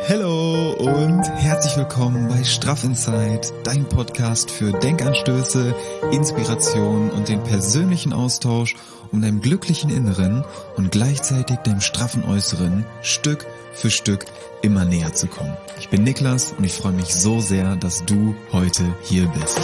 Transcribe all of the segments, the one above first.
Hallo und herzlich willkommen bei Straff Inside, dein Podcast für Denkanstöße, Inspiration und den persönlichen Austausch, um deinem glücklichen Inneren und gleichzeitig deinem straffen Äußeren Stück für Stück immer näher zu kommen. Ich bin Niklas und ich freue mich so sehr, dass du heute hier bist.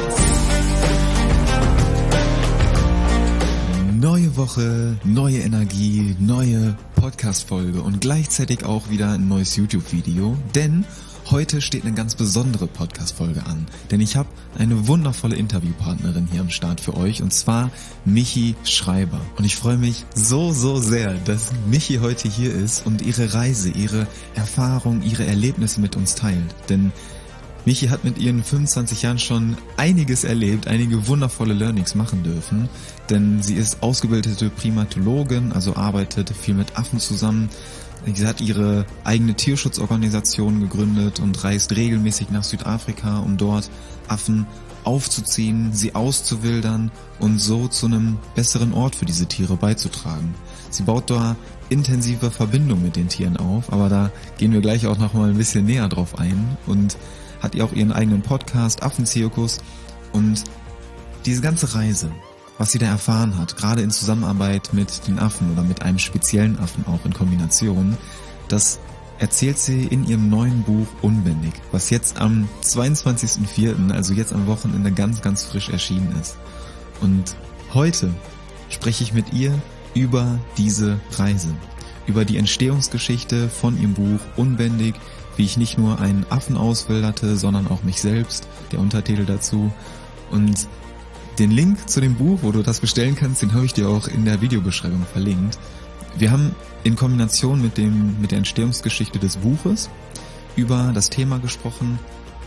Neue Woche, neue Energie, neue Podcast-Folge und gleichzeitig auch wieder ein neues YouTube-Video, denn heute steht eine ganz besondere Podcast-Folge an, denn ich habe eine wundervolle Interviewpartnerin hier am Start für euch und zwar Michi Schreiber. Und ich freue mich so sehr, dass Michi heute hier ist und ihre Reise, ihre Erfahrung, ihre Erlebnisse mit uns teilt, denn Michi hat mit ihren 25 Jahren schon einiges erlebt, einige wundervolle Learnings machen dürfen, denn sie ist ausgebildete Primatologin, also arbeitet viel mit Affen zusammen. Sie hat ihre eigene Tierschutzorganisation gegründet und reist regelmäßig nach Südafrika, um dort Affen aufzuziehen, sie auszuwildern und so zu einem besseren Ort für diese Tiere beizutragen. Sie baut da intensive Verbindungen mit den Tieren auf, aber da gehen wir gleich auch noch mal ein bisschen näher drauf ein und hat ihr auch ihren eigenen Podcast, Affenzirkus, und diese ganze Reise, was sie da erfahren hat, gerade in Zusammenarbeit mit den Affen oder mit einem speziellen Affen auch in Kombination, das erzählt sie in ihrem neuen Buch Unbändig, was jetzt am 22.04., also jetzt am Wochenende ganz frisch erschienen ist. Und heute spreche ich mit ihr über diese Reise, über die Entstehungsgeschichte von ihrem Buch Unbändig, wie ich nicht nur einen Affen auswilderte, sondern auch mich selbst, der Untertitel dazu. Und den Link zu dem Buch, wo du das bestellen kannst, den habe ich dir auch in der Videobeschreibung verlinkt. Wir haben in Kombination mit der Entstehungsgeschichte des Buches über das Thema gesprochen,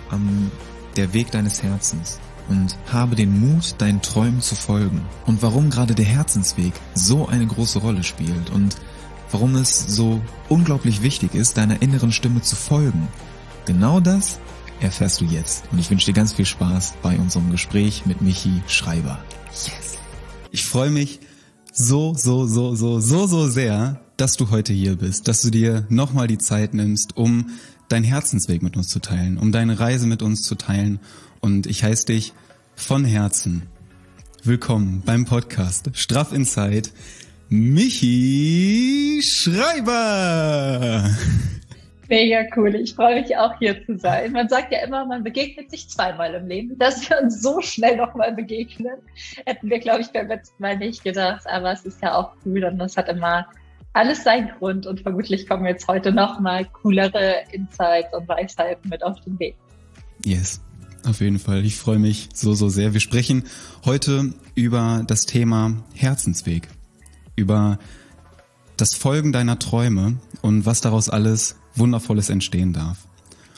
der Weg deines Herzens. Und habe den Mut, deinen Träumen zu folgen. Und warum gerade der Herzensweg so eine große Rolle spielt und warum es so unglaublich wichtig ist, deiner inneren Stimme zu folgen. Genau das erfährst du jetzt. Und ich wünsche dir ganz viel Spaß bei unserem Gespräch mit Michi Schreiber. Yes! Ich freue mich so sehr, dass du heute hier bist, dass du dir nochmal die Zeit nimmst, um deinen Herzensweg mit uns zu teilen, um deine Reise mit uns zu teilen. Und ich heiße dich von Herzen willkommen beim Podcast Straff Inside, Michi Schreiber. Mega cool, ich freue mich auch hier zu sein. Man sagt ja immer, man begegnet sich zweimal im Leben. Dass wir uns so schnell nochmal begegnen, hätten wir, glaube ich, beim letzten Mal nicht gedacht. Aber es ist ja auch cool und das hat immer alles seinen Grund. Und vermutlich kommen jetzt heute nochmal coolere Insights und Weisheiten mit auf den Weg. Yes, auf jeden Fall. Ich freue mich so sehr. Wir sprechen heute über das Thema Herzensweg, über das Folgen deiner Träume und was daraus alles Wundervolles entstehen darf.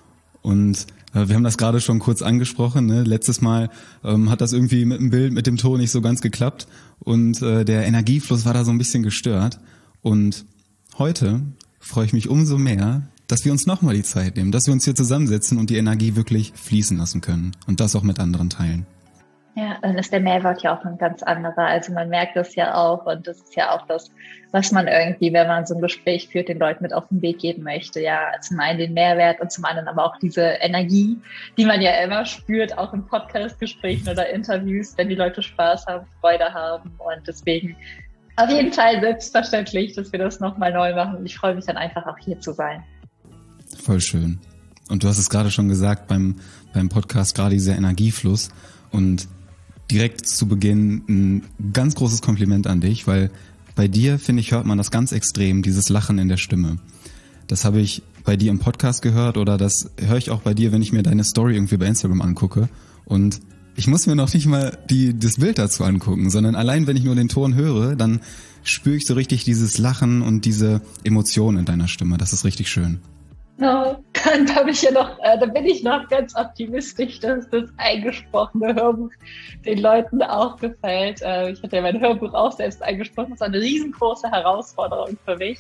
Und wir haben das gerade schon kurz angesprochen, ne? Letztes Mal hat das irgendwie mit dem Bild, mit dem Ton nicht so ganz geklappt und der Energiefluss war da so ein bisschen gestört. Und heute freue ich mich umso mehr, dass wir uns nochmal die Zeit nehmen, dass wir uns hier zusammensetzen und die Energie wirklich fließen lassen können und das auch mit anderen teilen. Ja, dann ist der Mehrwert ja auch ein ganz anderer. Also man merkt das ja auch und das ist ja auch das, was man irgendwie, wenn man so ein Gespräch führt, den Leuten mit auf den Weg geben möchte. Ja, zum einen den Mehrwert und zum anderen aber auch diese Energie, die man ja immer spürt, auch in Podcast-Gesprächen oder Interviews, wenn die Leute Spaß haben, Freude haben und deswegen auf jeden Fall selbstverständlich, dass wir das nochmal neu machen und ich freue mich dann einfach auch hier zu sein. Voll schön. Und du hast es gerade schon gesagt beim Podcast, gerade dieser Energiefluss und direkt zu Beginn ein ganz großes Kompliment an dich, weil bei dir, finde ich, hört man das ganz extrem, dieses Lachen in der Stimme. Das habe ich bei dir im Podcast gehört oder das höre ich auch bei dir, wenn ich mir deine Story irgendwie bei Instagram angucke. Und ich muss mir noch nicht mal das Bild dazu angucken, sondern allein, wenn ich nur den Ton höre, dann spüre ich so richtig dieses Lachen und diese Emotionen in deiner Stimme. Das ist richtig schön. No, dann bin ich noch ganz optimistisch, dass das eingesprochene Hörbuch den Leuten auch gefällt. Ich hatte ja mein Hörbuch auch selbst eingesprochen, das war eine riesengroße Herausforderung für mich.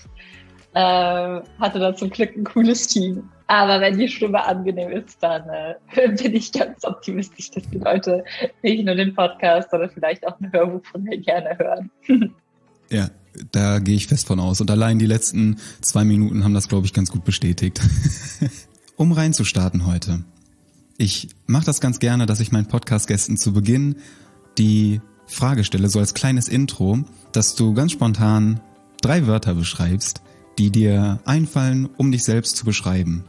Hatte da zum Glück ein cooles Team. Aber wenn die Stimme angenehm ist, dann bin ich ganz optimistisch, dass die Leute nicht nur den Podcast, sondern vielleicht auch ein Hörbuch von mir gerne hören. Ja, Da gehe ich fest von aus. Und allein die letzten 2 Minuten haben das, glaube ich, ganz gut bestätigt. Um reinzustarten heute. Ich mache das ganz gerne, dass ich meinen Podcast-Gästen zu Beginn die Frage stelle, so als kleines Intro, dass du ganz spontan 3 Wörter beschreibst, die dir einfallen, um dich selbst zu beschreiben.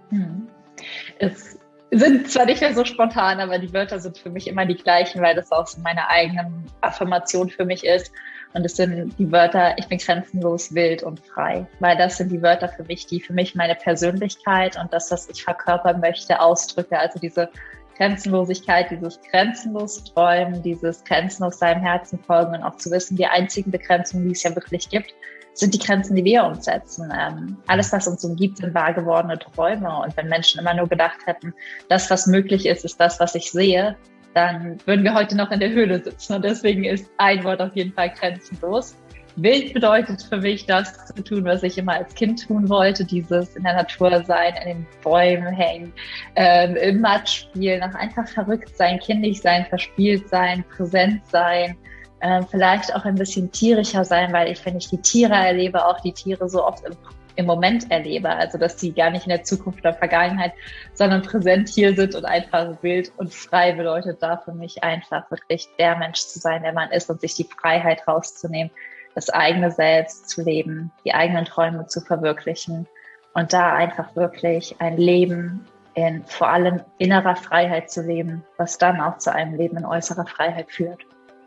Es sind zwar nicht mehr so spontan, aber die Wörter sind für mich immer die gleichen, weil das auch so meine eigene Affirmation für mich ist. Und es sind die Wörter, ich bin grenzenlos, wild und frei. Weil das sind die Wörter für mich, die für mich meine Persönlichkeit und das, was ich verkörpern möchte, ausdrücke. Also diese Grenzenlosigkeit, dieses grenzenlos Träumen, dieses grenzenlos seinem Herzen folgen und auch zu wissen, die einzigen Begrenzungen, die es ja wirklich gibt, sind die Grenzen, die wir uns setzen. Alles, was uns umgibt, sind wahr gewordene Träume. Und wenn Menschen immer nur gedacht hätten, das, was möglich ist, ist das, was ich sehe, dann würden wir heute noch in der Höhle sitzen. Und deswegen ist ein Wort auf jeden Fall grenzenlos. Wild bedeutet für mich, das zu tun, was ich immer als Kind tun wollte, dieses in der Natur sein, in den Bäumen hängen, im Matsch spielen, auch einfach verrückt sein, kindisch sein, verspielt sein, präsent sein, vielleicht auch ein bisschen tierischer sein, weil wenn ich die Tiere erlebe, auch die Tiere so oft im Moment erlebe, also dass die gar nicht in der Zukunft oder Vergangenheit, sondern präsent hier sind und einfach wild und frei bedeutet da für mich einfach wirklich der Mensch zu sein, der man ist und sich die Freiheit rauszunehmen, das eigene Selbst zu leben, die eigenen Träume zu verwirklichen und da einfach wirklich ein Leben in vor allem innerer Freiheit zu leben, was dann auch zu einem Leben in äußerer Freiheit führt.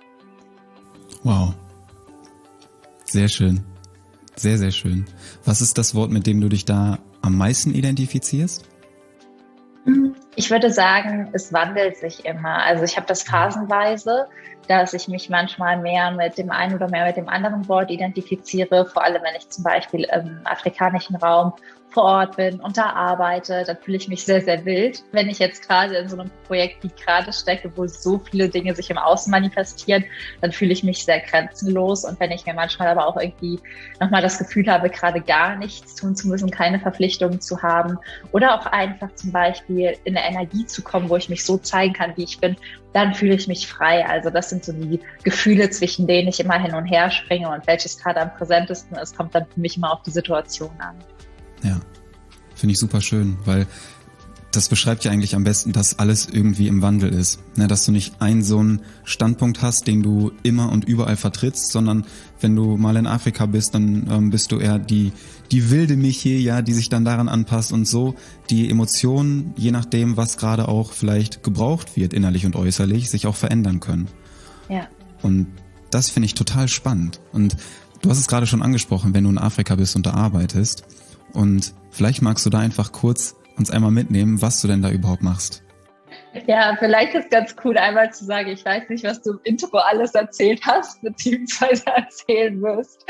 Wow. Sehr schön. Sehr, sehr schön. Was ist das Wort, mit dem du dich da am meisten identifizierst? Ich würde sagen, es wandelt sich immer. Also ich habe das phasenweise, dass ich mich manchmal mehr mit dem einen oder mehr mit dem anderen Wort identifiziere. Vor allem, wenn ich zum Beispiel im afrikanischen Raum vor Ort bin und da arbeite, dann fühle ich mich sehr, sehr wild. Wenn ich jetzt gerade in so einem Projekt wie gerade stecke, wo so viele Dinge sich im Außen manifestieren, dann fühle ich mich sehr grenzenlos. Und wenn ich mir manchmal aber auch irgendwie nochmal das Gefühl habe, gerade gar nichts tun zu müssen, keine Verpflichtungen zu haben oder auch einfach zum Beispiel in eine Energie zu kommen, wo ich mich so zeigen kann, wie ich bin, dann fühle ich mich frei. Also das sind so die Gefühle, zwischen denen ich immer hin und her springe und welches gerade am präsentesten ist, kommt dann für mich immer auf die Situation an. Ja, finde ich super schön, weil das beschreibt ja eigentlich am besten, dass alles irgendwie im Wandel ist. Ne, dass du nicht einen so einen Standpunkt hast, den du immer und überall vertrittst, sondern wenn du mal in Afrika bist, dann bist du eher die wilde Michi, ja, die sich dann daran anpasst und so die Emotionen, je nachdem, was gerade auch vielleicht gebraucht wird, innerlich und äußerlich, sich auch verändern können. Ja. Und das finde ich total spannend. Und du hast es gerade schon angesprochen, wenn du in Afrika bist und da arbeitest. Und vielleicht magst du da einfach kurz uns einmal mitnehmen, was du denn da überhaupt machst. Ja, vielleicht ist ganz cool, einmal zu sagen, ich weiß nicht, was du im Intro alles erzählt hast, beziehungsweise erzählen wirst.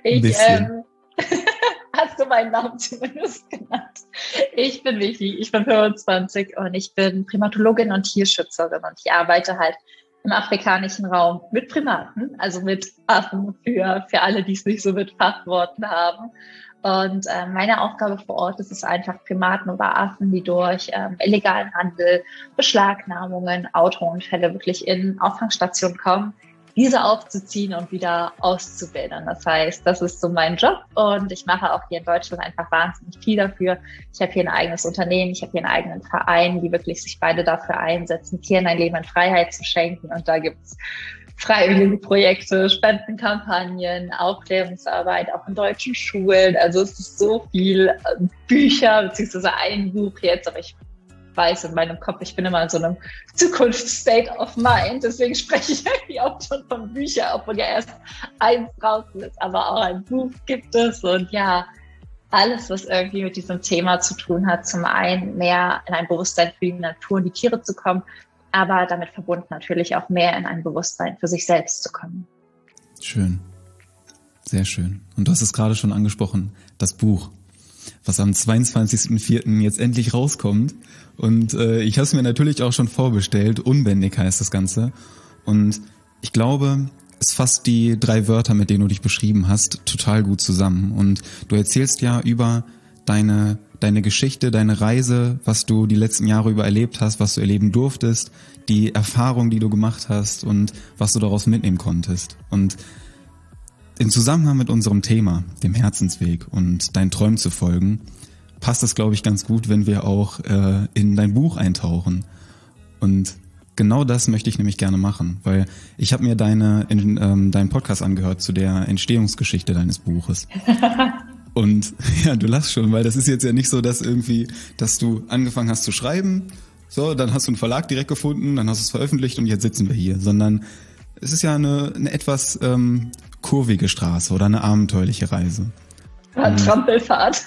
Hast du meinen Namen zumindest genannt. Ich bin Vicky, ich bin 25 und ich bin Primatologin und Tierschützerin und ich arbeite halt im afrikanischen Raum mit Primaten, also mit Affen für alle, die es nicht so mit Fachworten haben. Und meine Aufgabe vor Ort ist es einfach, Primaten oder Affen, die durch illegalen Handel, Beschlagnahmungen, Autounfälle wirklich in Auffangstationen kommen, diese aufzuziehen und wieder auszubilden. Das heißt, das ist so mein Job und ich mache auch hier in Deutschland einfach wahnsinnig viel dafür. Ich habe hier ein eigenes Unternehmen, ich habe hier einen eigenen Verein, die wirklich sich beide dafür einsetzen, Tieren ein Leben in Freiheit zu schenken. Und da gibt's freiwillige Projekte, Spendenkampagnen, Aufklärungsarbeit, auch in deutschen Schulen. Also es ist so viel Bücher, beziehungsweise ein Buch jetzt, aber ich weiß in meinem Kopf, ich bin immer in so einem Zukunfts-State of Mind, deswegen spreche ich irgendwie auch schon von Büchern, obwohl ja erst eins draußen ist, aber auch ein Buch gibt es und ja, alles, was irgendwie mit diesem Thema zu tun hat, zum einen mehr in ein Bewusstsein für die Natur und die Tiere zu kommen, aber damit verbunden natürlich auch mehr in ein Bewusstsein für sich selbst zu kommen. Schön. Sehr schön. Und du hast es gerade schon angesprochen, das Buch, was am 22.04. jetzt endlich rauskommt. Und ich habe es mir natürlich auch schon vorbestellt. Unbändig heißt das Ganze. Und ich glaube, es fasst die 3 Wörter, mit denen du dich beschrieben hast, total gut zusammen. Und du erzählst ja über deine Geschichte, deine Reise, was du die letzten Jahre über erlebt hast, was du erleben durftest, die Erfahrung, die du gemacht hast und was du daraus mitnehmen konntest. Und im Zusammenhang mit unserem Thema, dem Herzensweg und deinen Träumen zu folgen, passt das, glaube ich, ganz gut, wenn wir auch in dein Buch eintauchen. Und genau das möchte ich nämlich gerne machen, weil ich habe mir deinen Podcast angehört zu der Entstehungsgeschichte deines Buches. Und ja, du lachst schon, weil das ist jetzt ja nicht so, dass du angefangen hast zu schreiben, so, dann hast du einen Verlag direkt gefunden, dann hast du es veröffentlicht und jetzt sitzen wir hier, sondern es ist ja eine etwas kurvige Straße oder eine abenteuerliche Reise. Eine Trampelfahrt.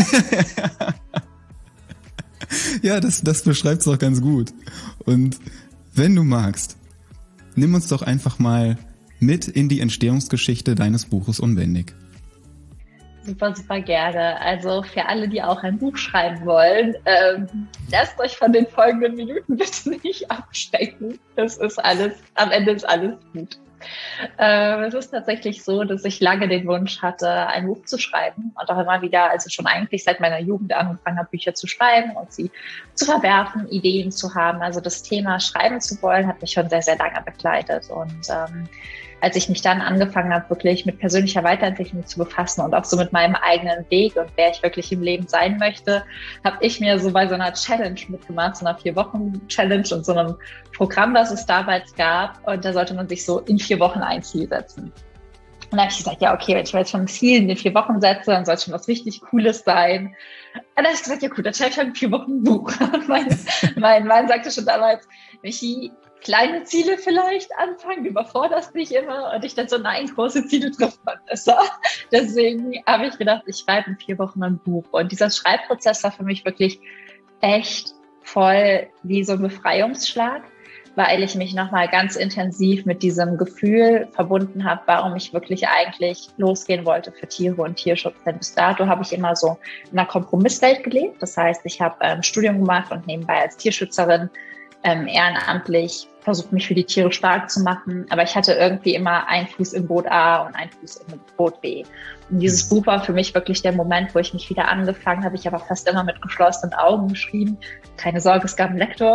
Ja, das beschreibt es doch ganz gut. Und wenn du magst, nimm uns doch einfach mal mit in die Entstehungsgeschichte deines Buches Unbändig. Super, super gerne. Also für alle, die auch ein Buch schreiben wollen, lasst euch von den folgenden Minuten bitte nicht abstecken. Am Ende ist alles gut. Es ist tatsächlich so, dass ich lange den Wunsch hatte, ein Buch zu schreiben und auch immer wieder, also schon eigentlich seit meiner Jugend angefangen habe, Bücher zu schreiben und sie zu verwerfen, Ideen zu haben. Also das Thema schreiben zu wollen, hat mich schon sehr, sehr lange begleitet. Und als ich mich dann angefangen habe, wirklich mit persönlicher Weiterentwicklung zu befassen und auch so mit meinem eigenen Weg und wer ich wirklich im Leben sein möchte, habe ich mir so bei so einer Challenge mitgemacht, so einer 4-Wochen-Challenge und so einem Programm, das es damals gab. Und da sollte man sich so in 4 Wochen ein Ziel setzen. Und da habe ich gesagt, ja, okay, wenn ich mir jetzt schon ein Ziel in den 4 Wochen setze, dann soll es schon was richtig Cooles sein. Und dann habe ich gesagt, ja gut, dann schreibe ich halt in 4 Wochen ein Buch. Und mein Mann sagte schon damals, Michi, kleine Ziele vielleicht anfangen, überforderst dich immer. Und ich dann so, nein, große Ziele trifft man besser. Deswegen habe ich gedacht, ich schreibe in 4 Wochen ein Buch. Und dieser Schreibprozess war für mich wirklich echt voll wie so ein Befreiungsschlag, weil ich mich nochmal ganz intensiv mit diesem Gefühl verbunden habe, warum ich wirklich eigentlich losgehen wollte für Tiere und Tierschutz. Denn bis dato habe ich immer so in einer Kompromisswelt gelebt. Das heißt, ich habe ein Studium gemacht und nebenbei als Tierschützerin ehrenamtlich versucht, mich für die Tiere stark zu machen. Aber ich hatte irgendwie immer einen Fuß im Boot A und einen Fuß im Boot B. Und dieses Buch war für mich wirklich der Moment, wo ich mich wieder angefangen habe. Ich habe auch fast immer mit geschlossenen Augen geschrieben. Keine Sorge, es gab einen Lektor.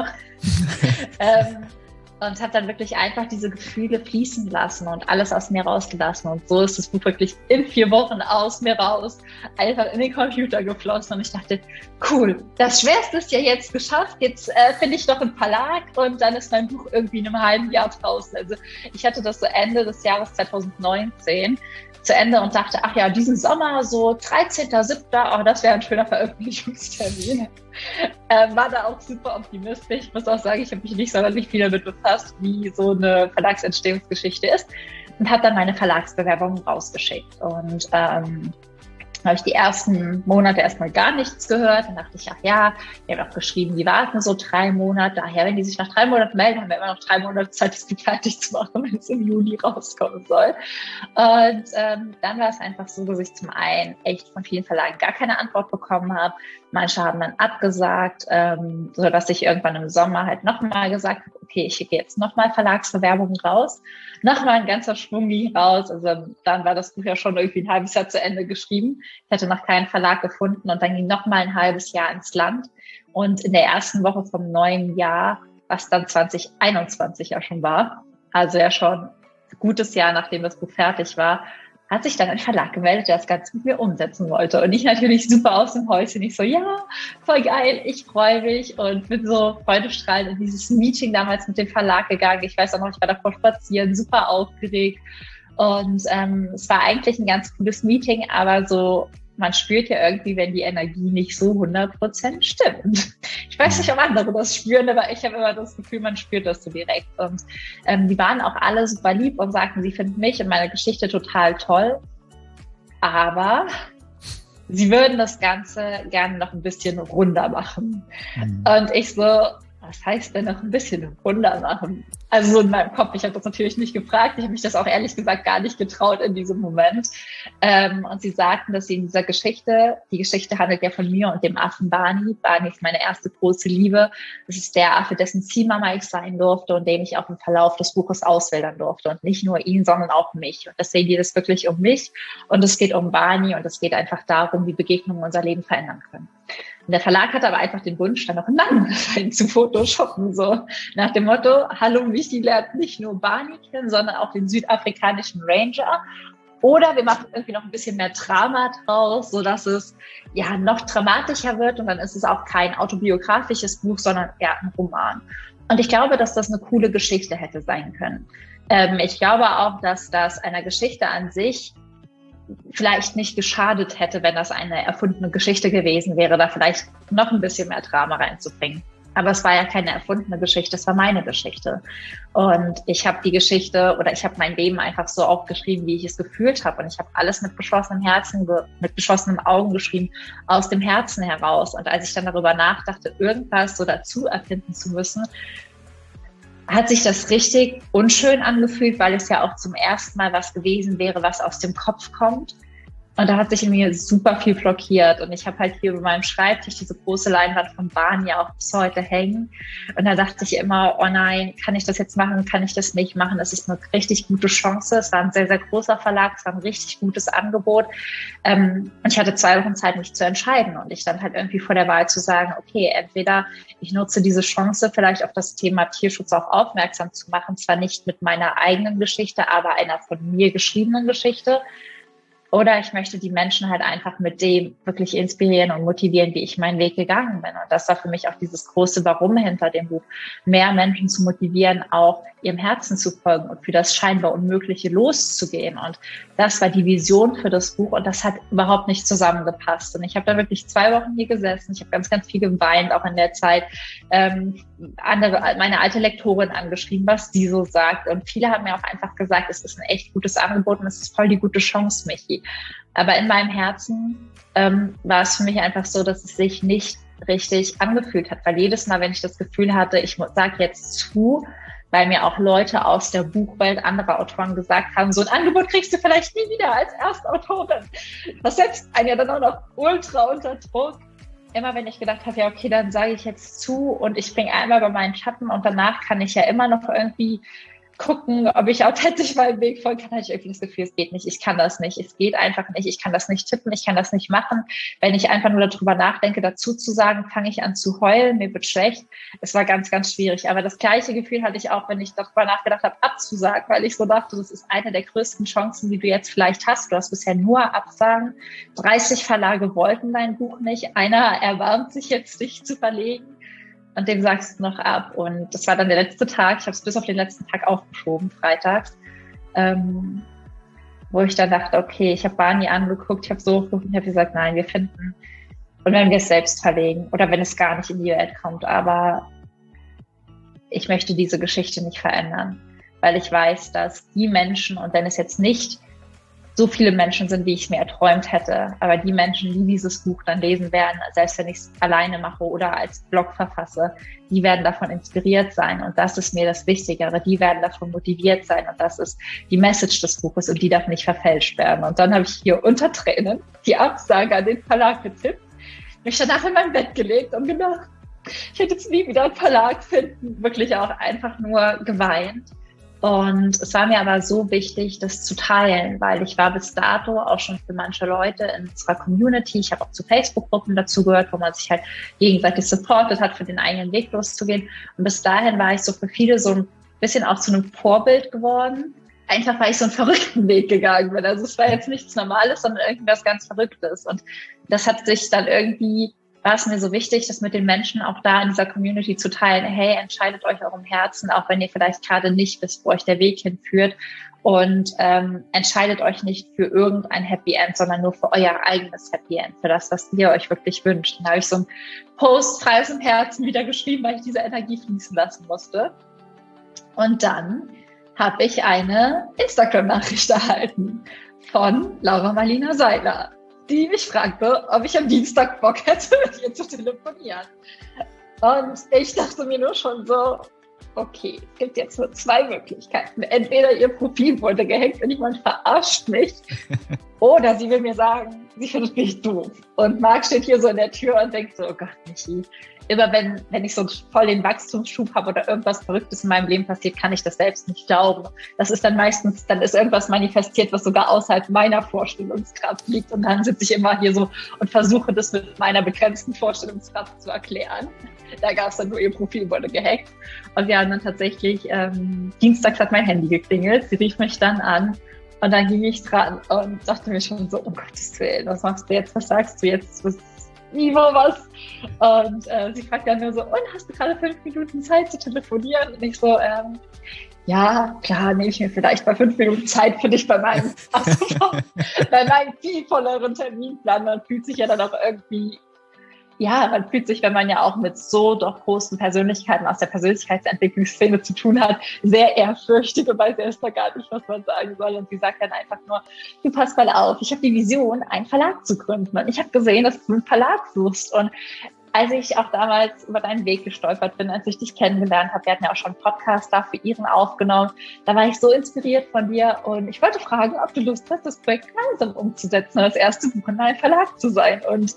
Und habe dann wirklich einfach diese Gefühle fließen lassen und alles aus mir rausgelassen. Und so ist das Buch wirklich in 4 Wochen aus mir raus, einfach in den Computer geflossen. Und ich dachte, cool, das Schwerste ist ja jetzt geschafft. Jetzt finde ich doch einen Verlag und dann ist mein Buch irgendwie in einem halben Jahr draußen. Also ich hatte das so Ende des Jahres 2019 zu Ende und dachte, ach ja, diesen Sommer so 13.07., oh, das wäre ein schöner Veröffentlichungstermin. War da auch super optimistisch. Ich muss auch sagen, ich habe mich nicht sonderlich viel damit befasst, wie so eine Verlagsentstehungsgeschichte ist und habe dann meine Verlagsbewerbung rausgeschickt. Und habe ich die ersten Monate erstmal gar nichts gehört. Dann dachte ich, ach ja, wir haben auch geschrieben, die warten so 3 Monate. Daher, wenn die sich nach 3 Monaten melden, haben wir immer noch 3 Monate Zeit, das Buch fertig zu machen, wenn es im Juli rauskommen soll. Und dann war es einfach so, dass ich zum einen echt von vielen Verlagen gar keine Antwort bekommen habe. Manche haben dann abgesagt, so dass ich irgendwann im Sommer halt nochmal gesagt habe, okay, ich schicke jetzt nochmal Verlagsbewerbungen raus. Nochmal ein ganzer Schwung ging raus. Also dann war das Buch ja schon irgendwie ein halbes Jahr zu Ende geschrieben. Ich hatte noch keinen Verlag gefunden und dann ging nochmal ein halbes Jahr ins Land. Und in der ersten Woche vom neuen Jahr, was dann 2021 ja schon war, also ja schon ein gutes Jahr, nachdem das Buch fertig war, hat sich dann ein Verlag gemeldet, der das Ganze mit mir umsetzen wollte. Und ich natürlich super aus dem Häuschen. Ich so, ja, voll geil, ich freue mich und bin so freudestrahlend in dieses Meeting damals mit dem Verlag gegangen. Ich weiß auch noch, ich war davor spazieren, super aufgeregt. Und es war eigentlich ein ganz cooles Meeting, aber so, man spürt ja irgendwie, wenn die Energie nicht so 100% stimmt. Ich weiß nicht, ob andere das spüren, aber ich habe immer das Gefühl, man spürt das so direkt. Und die waren auch alle super lieb und sagten, sie finden mich und meine Geschichte total toll. Aber sie würden das Ganze gerne noch ein bisschen runder machen. Und ich so, was heißt denn noch ein bisschen runder machen? Also so in meinem Kopf, ich habe das natürlich nicht gefragt, ich habe mich das auch ehrlich gesagt gar nicht getraut in diesem Moment. Und sie sagten, dass sie in dieser Geschichte, die Geschichte handelt ja von mir und dem Affen Barney. Barney ist meine erste große Liebe. Das ist der Affe, dessen Ziehmama ich sein durfte und den ich auch im Verlauf des Buches auswählen durfte. Und nicht nur ihn, sondern auch mich. Und deswegen geht es wirklich um mich und es geht um Barney und es geht einfach darum, wie Begegnungen unser Leben verändern können. Und der Verlag hatte aber einfach den Wunsch, dann noch einen Mann zu photoshoppen, so nach dem Motto, hallo, Michi lernt nicht nur Barney kennen, sondern auch den südafrikanischen Ranger Oder wir machen irgendwie noch ein bisschen mehr Drama draus, sodass es ja noch dramatischer wird und dann ist es auch kein autobiografisches Buch, sondern eher ein Roman. Und ich glaube, dass das eine coole Geschichte hätte sein können. Ich glaube auch, dass das einer Geschichte an sich vielleicht nicht geschadet hätte, wenn das eine erfundene Geschichte gewesen wäre, da vielleicht noch ein bisschen mehr Drama reinzubringen. Aber es war ja keine erfundene Geschichte, es war meine Geschichte. Und ich habe die Geschichte oder ich habe mein Leben einfach so aufgeschrieben, wie ich es gefühlt habe. Und ich habe alles mit geschlossenem Herzen, mit geschlossenen Augen geschrieben, aus dem Herzen heraus. Und als ich dann darüber nachdachte, irgendwas so dazu erfinden zu müssen, hat sich das richtig unschön angefühlt, weil es ja auch zum ersten Mal was gewesen wäre, was aus dem Kopf kommt. Und da hat sich in mir super viel blockiert. Und ich habe halt hier über meinem Schreibtisch diese große Leinwand von Barney auch bis heute hängen. Und da dachte ich immer, oh nein, kann ich das jetzt machen? Kann ich das nicht machen? Es ist eine richtig gute Chance. Es war ein sehr, sehr großer Verlag. Es war ein richtig gutes Angebot. Und ich hatte 2 Wochen Zeit, mich zu entscheiden. Und ich stand halt irgendwie vor der Wahl zu sagen, okay, entweder ich nutze diese Chance, vielleicht auf das Thema Tierschutz auch aufmerksam zu machen. Zwar nicht mit meiner eigenen Geschichte, aber einer von mir geschriebenen Geschichte. Oder ich möchte die Menschen halt einfach mit dem wirklich inspirieren und motivieren, wie ich meinen Weg gegangen bin. Und das war für mich auch dieses große Warum hinter dem Buch, mehr Menschen zu motivieren, auch ihrem Herzen zu folgen und für das scheinbar Unmögliche loszugehen. Und das war die Vision für das Buch und das hat überhaupt nicht zusammengepasst. Und ich habe da wirklich 2 Wochen hier gesessen. Ich habe ganz, ganz viel geweint, auch in der Zeit. Meine alte Lektorin angeschrieben, was die so sagt. Und viele haben mir auch einfach gesagt, es ist ein echt gutes Angebot und es ist voll die gute Chance, Michi. Aber in meinem Herzen war es für mich einfach so, dass es sich nicht richtig angefühlt hat. Weil jedes Mal, wenn ich das Gefühl hatte, ich sage jetzt zu, weil mir auch Leute aus der Buchwelt, andere Autoren gesagt haben, so ein Angebot kriegst du vielleicht nie wieder als Erstautorin. Das setzt einen ja dann auch noch ultra unter Druck. Immer wenn ich gedacht habe, ja okay, dann sage ich jetzt zu und ich springe einmal bei meinen Schatten und danach kann ich ja immer noch irgendwie gucken, ob ich authentisch meinen Weg folgen kann, hatte ich irgendwie das Gefühl, es geht nicht, ich kann das nicht, es geht einfach nicht, ich kann das nicht tippen, ich kann das nicht machen. Wenn ich einfach nur darüber nachdenke, dazu zu sagen, fange ich an zu heulen, mir wird schlecht. Es war ganz, ganz schwierig. Aber das gleiche Gefühl hatte ich auch, wenn ich darüber nachgedacht habe, abzusagen, weil ich so dachte, das ist eine der größten Chancen, die du jetzt vielleicht hast. Du hast bisher nur Absagen. 30 Verlage wollten dein Buch nicht. Einer erbarmt sich jetzt, dich zu verlegen. Und dem sagst du noch ab. Und das war dann der letzte Tag. Ich habe es bis auf den letzten Tag aufgeschoben, freitags. Wo ich dann dachte, okay, ich habe Barney angeguckt, ich habe so und habe gesagt, nein, wir finden. Und wenn wir es selbst verlegen oder wenn es gar nicht in die Welt kommt. Aber ich möchte diese Geschichte nicht verändern. Weil ich weiß, dass die Menschen, und wenn es jetzt nicht so viele Menschen sind, wie ich es mir erträumt hätte. Aber die Menschen, die dieses Buch dann lesen werden, selbst wenn ich es alleine mache oder als Blog verfasse, die werden davon inspiriert sein. Und das ist mir das Wichtigere. Die werden davon motiviert sein. Und das ist die Message des Buches und die darf nicht verfälscht werden. Und dann habe ich hier unter Tränen die Absage an den Verlag getippt, mich danach in mein Bett gelegt und gedacht, ich hätte jetzt nie wieder einen Verlag finden. Wirklich auch einfach nur geweint. Und es war mir aber so wichtig, das zu teilen, weil ich war bis dato auch schon für manche Leute in unserer Community, ich habe auch zu Facebook-Gruppen dazugehört, wo man sich halt gegenseitig supportet hat, für den eigenen Weg loszugehen. Und bis dahin war ich so für viele so ein bisschen auch zu einem Vorbild geworden, einfach weil ich so einen verrückten Weg gegangen bin. Also es war jetzt nichts Normales, sondern irgendwas ganz Verrücktes. Und das hat sich dann irgendwie, war es mir so wichtig, das mit den Menschen auch da in dieser Community zu teilen. Hey, entscheidet euch eurem Herzen, auch wenn ihr vielleicht gerade nicht wisst, wo euch der Weg hinführt. Und entscheidet euch nicht für irgendein Happy End, sondern nur für euer eigenes Happy End, für das, was ihr euch wirklich wünscht. Da habe ich so einen Post frei aus dem Herzen wieder geschrieben, weil ich diese Energie fließen lassen musste. Und dann habe ich eine Instagram-Nachricht erhalten von Laura Marlina Seiler, die mich fragte, ob ich am Dienstag Bock hätte, mit ihr zu telefonieren. Und ich dachte mir nur schon so, okay, es gibt jetzt nur 2 Möglichkeiten. Entweder ihr Profil wurde gehackt und jemand verarscht mich, oder sie will mir sagen, sie findet mich doof. Und Marc steht hier so in der Tür und denkt so, oh Gott, Michi. Immer wenn ich so voll den Wachstumsschub habe oder irgendwas Verrücktes in meinem Leben passiert, kann ich das selbst nicht glauben. Das ist dann meistens, dann ist irgendwas manifestiert, was sogar außerhalb meiner Vorstellungskraft liegt. Und dann sitze ich immer hier so und versuche das mit meiner begrenzten Vorstellungskraft zu erklären. Da gab es dann nur, ihr Profil wurde gehackt. Und wir haben dann tatsächlich, dienstags hat mein Handy geklingelt. Sie rief mich dann an Und dann ging ich dran und dachte mir schon so, um Gottes Willen, was machst du jetzt, was sagst du jetzt, was, Ivo, was? Und sie fragt dann nur so, und hast du gerade 5 Minuten Zeit zu telefonieren? Und ich so, ja, klar, nehme ich mir vielleicht mal 5 Minuten Zeit für dich bei meinem viel volleren Terminplan. Man fühlt sich ja dann auch irgendwie, ja, man fühlt sich, wenn man ja auch mit so doch großen Persönlichkeiten aus der Persönlichkeitsentwicklungsszene zu tun hat, sehr ehrfürchtig und weiß erst mal gar nicht, was man sagen soll. Und sie sagt dann einfach nur, du pass mal auf, ich habe die Vision, einen Verlag zu gründen. Und ich habe gesehen, dass du einen Verlag suchst. Und als ich auch damals über deinen Weg gestolpert bin, als ich dich kennengelernt habe, wir hatten ja auch schon einen Podcast da für ihren aufgenommen, da war ich so inspiriert von dir und ich wollte fragen, ob du Lust hast, das Projekt gemeinsam umzusetzen, das erste Buch in einem Verlag zu sein. Und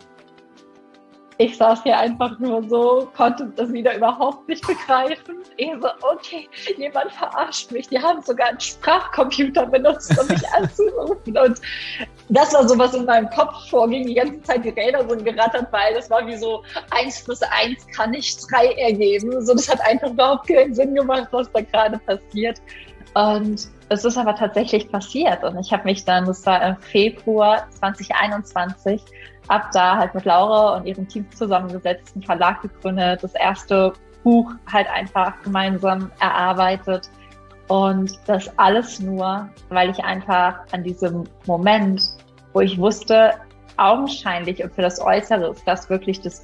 ich saß hier einfach nur so, konnte das wieder überhaupt nicht begreifen. Ich so, okay, jemand verarscht mich. Die haben sogar einen Sprachcomputer benutzt, um mich anzurufen. Und das war so, was in meinem Kopf vorging, die ganze Zeit die Räder so gerattert, weil das war wie so 1 + 1 kann nicht 3 ergeben. So, das hat einfach überhaupt keinen Sinn gemacht, was da gerade passiert. Und es ist aber tatsächlich passiert. Und ich habe mich dann, das war im Februar 2021, ab da halt mit Laura und ihrem Team zusammengesetzt, einen Verlag gegründet, das erste Buch halt einfach gemeinsam erarbeitet. Und das alles nur, weil ich einfach an diesem Moment, wo ich wusste, augenscheinlich und für das Äußere ist das wirklich das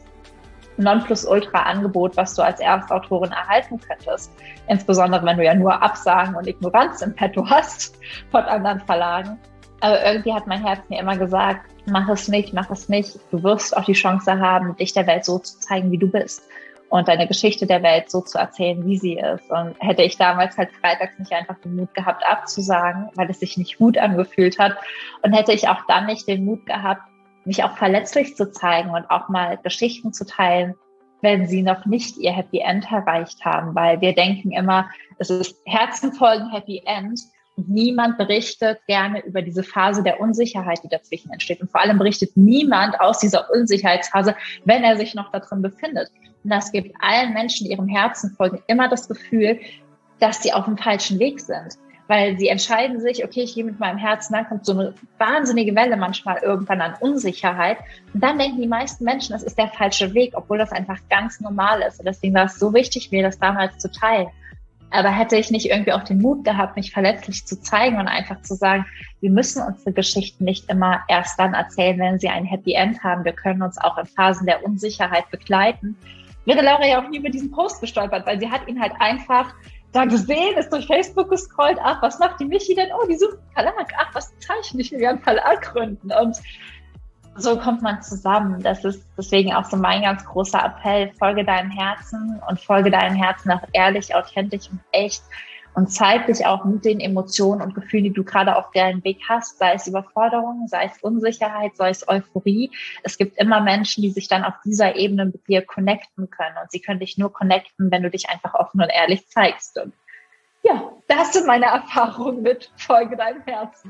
Nonplusultra-Angebot, was du als Erstautorin erhalten könntest. Insbesondere, wenn du ja nur Absagen und Ignoranz im Petto hast von anderen Verlagen. Aber irgendwie hat mein Herz mir immer gesagt, mach es nicht. Du wirst auch die Chance haben, dich der Welt so zu zeigen, wie du bist. Und deine Geschichte der Welt so zu erzählen, wie sie ist. Und hätte ich damals halt freitags nicht einfach den Mut gehabt, abzusagen, weil es sich nicht gut angefühlt hat. Und hätte ich auch dann nicht den Mut gehabt, mich auch verletzlich zu zeigen und auch mal Geschichten zu teilen, wenn sie noch nicht ihr Happy End erreicht haben. Weil wir denken immer, es ist Herzenfolgen Happy End. Und niemand berichtet gerne über diese Phase der Unsicherheit, die dazwischen entsteht. Und vor allem berichtet niemand aus dieser Unsicherheitsphase, wenn er sich noch da drin befindet. Und das gibt allen Menschen, die ihrem Herzen folgen, immer das Gefühl, dass sie auf dem falschen Weg sind. Weil sie entscheiden sich, okay, ich gehe mit meinem Herzen, dann kommt so eine wahnsinnige Welle manchmal irgendwann an Unsicherheit. Und dann denken die meisten Menschen, das ist der falsche Weg, obwohl das einfach ganz normal ist. Und deswegen war es so wichtig, mir das damals zu teilen. Aber hätte ich nicht irgendwie auch den Mut gehabt, mich verletzlich zu zeigen und einfach zu sagen, wir müssen unsere Geschichten nicht immer erst dann erzählen, wenn sie ein Happy End haben. Wir können uns auch in Phasen der Unsicherheit begleiten. Wäre Laura ja auch nie über diesen Post gestolpert, weil sie hat ihn halt einfach da gesehen, ist durch Facebook gescrollt. Ach, was macht die Michi denn? Oh, die sucht einen Verlag. Ach, was zeichne ich? Ich will einen Verlag gründen. Und so kommt man zusammen. Das ist deswegen auch so mein ganz großer Appell. Folge deinem Herzen und folge deinem Herzen auch ehrlich, authentisch und echt. Und zeig dich auch mit den Emotionen und Gefühlen, die du gerade auf deinem Weg hast, sei es Überforderung, sei es Unsicherheit, sei es Euphorie. Es gibt immer Menschen, die sich dann auf dieser Ebene mit dir connecten können. Und sie können dich nur connecten, wenn du dich einfach offen und ehrlich zeigst. Und ja, das sind meine Erfahrungen mit Folge deinem Herzen.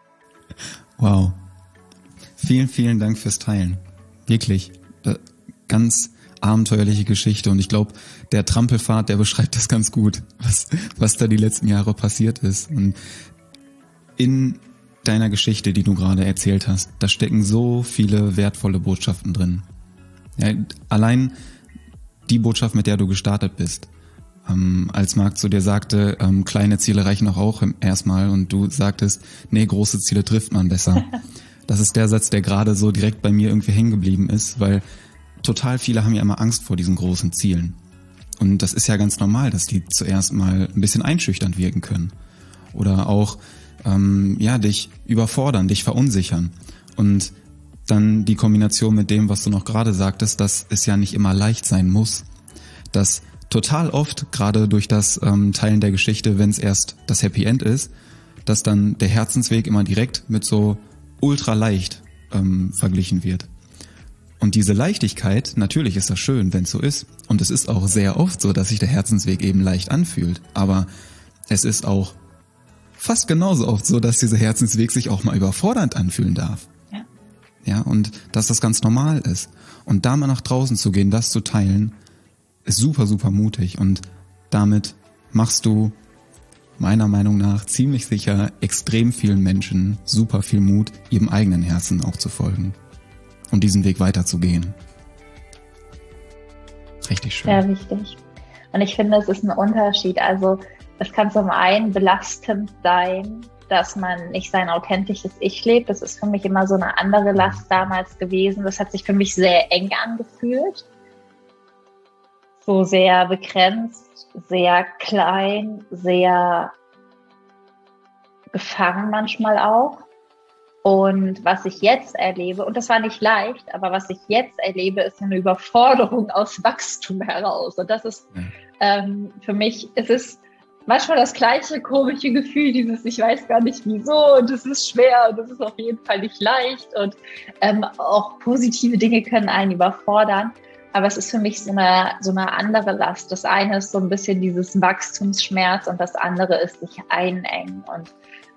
Wow. Vielen, vielen Dank fürs Teilen. Wirklich. Ganz abenteuerliche Geschichte und ich glaube, der Trampelpfad, der beschreibt das ganz gut, was da die letzten Jahre passiert ist. Und in deiner Geschichte, die du gerade erzählt hast, da stecken so viele wertvolle Botschaften drin. Ja, allein die Botschaft, mit der du gestartet bist, als Marc zu dir sagte, kleine Ziele reichen auch erstmal und du sagtest, nee, große Ziele trifft man besser. Das ist der Satz, der gerade so direkt bei mir irgendwie hängen geblieben ist, weil total viele haben ja immer Angst vor diesen großen Zielen. Und das ist ja ganz normal, dass die zuerst mal ein bisschen einschüchternd wirken können. Oder auch, dich überfordern, dich verunsichern. Und dann die Kombination mit dem, was du noch gerade sagtest, dass es ja nicht immer leicht sein muss. Dass total oft, gerade durch das Teilen der Geschichte, wenn es erst das Happy End ist, dass dann der Herzensweg immer direkt mit so ultra leicht verglichen wird. Und diese Leichtigkeit, natürlich ist das schön, wenn es so ist. Und es ist auch sehr oft so, dass sich der Herzensweg eben leicht anfühlt. Aber es ist auch fast genauso oft so, dass dieser Herzensweg sich auch mal überfordernd anfühlen darf. Ja. Ja, und dass das ganz normal ist. Und da mal nach draußen zu gehen, das zu teilen, ist super, super mutig. Und damit machst du meiner Meinung nach ziemlich sicher extrem vielen Menschen super viel Mut, ihrem eigenen Herzen auch zu folgen und diesen Weg weiterzugehen. Richtig schön. Sehr wichtig. Und ich finde, es ist ein Unterschied. Also es kann zum einen belastend sein, dass man nicht sein authentisches Ich lebt. Das ist für mich immer so eine andere Last damals gewesen. Das hat sich für mich sehr eng angefühlt. So sehr begrenzt, sehr klein, sehr gefangen manchmal auch. Und was ich jetzt erlebe, und das war nicht leicht, aber was ich jetzt erlebe, ist eine Überforderung aus Wachstum heraus. Und das ist für mich, es ist manchmal das gleiche komische Gefühl, dieses ich weiß gar nicht wieso und es ist schwer und es ist auf jeden Fall nicht leicht und auch positive Dinge können einen überfordern. Aber es ist für mich so eine andere Last. Das eine ist so ein bisschen dieses Wachstumsschmerz und das andere ist sich einengen. Und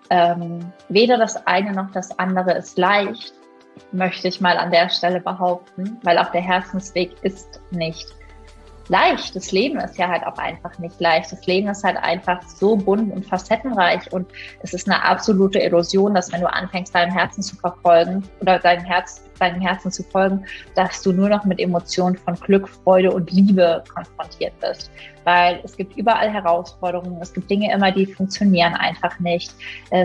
weder das eine noch das andere ist leicht, möchte ich mal an der Stelle behaupten, weil auch der Herzensweg ist nicht leicht. Das Leben ist ja halt auch einfach nicht leicht. Das Leben ist halt einfach so bunt und facettenreich und es ist eine absolute Illusion, dass wenn du anfängst, deinem Herzen zu verfolgen oder deinem Herzen zu folgen, dass du nur noch mit Emotionen von Glück, Freude und Liebe konfrontiert bist. Weil es gibt überall Herausforderungen, es gibt Dinge immer, die funktionieren einfach nicht.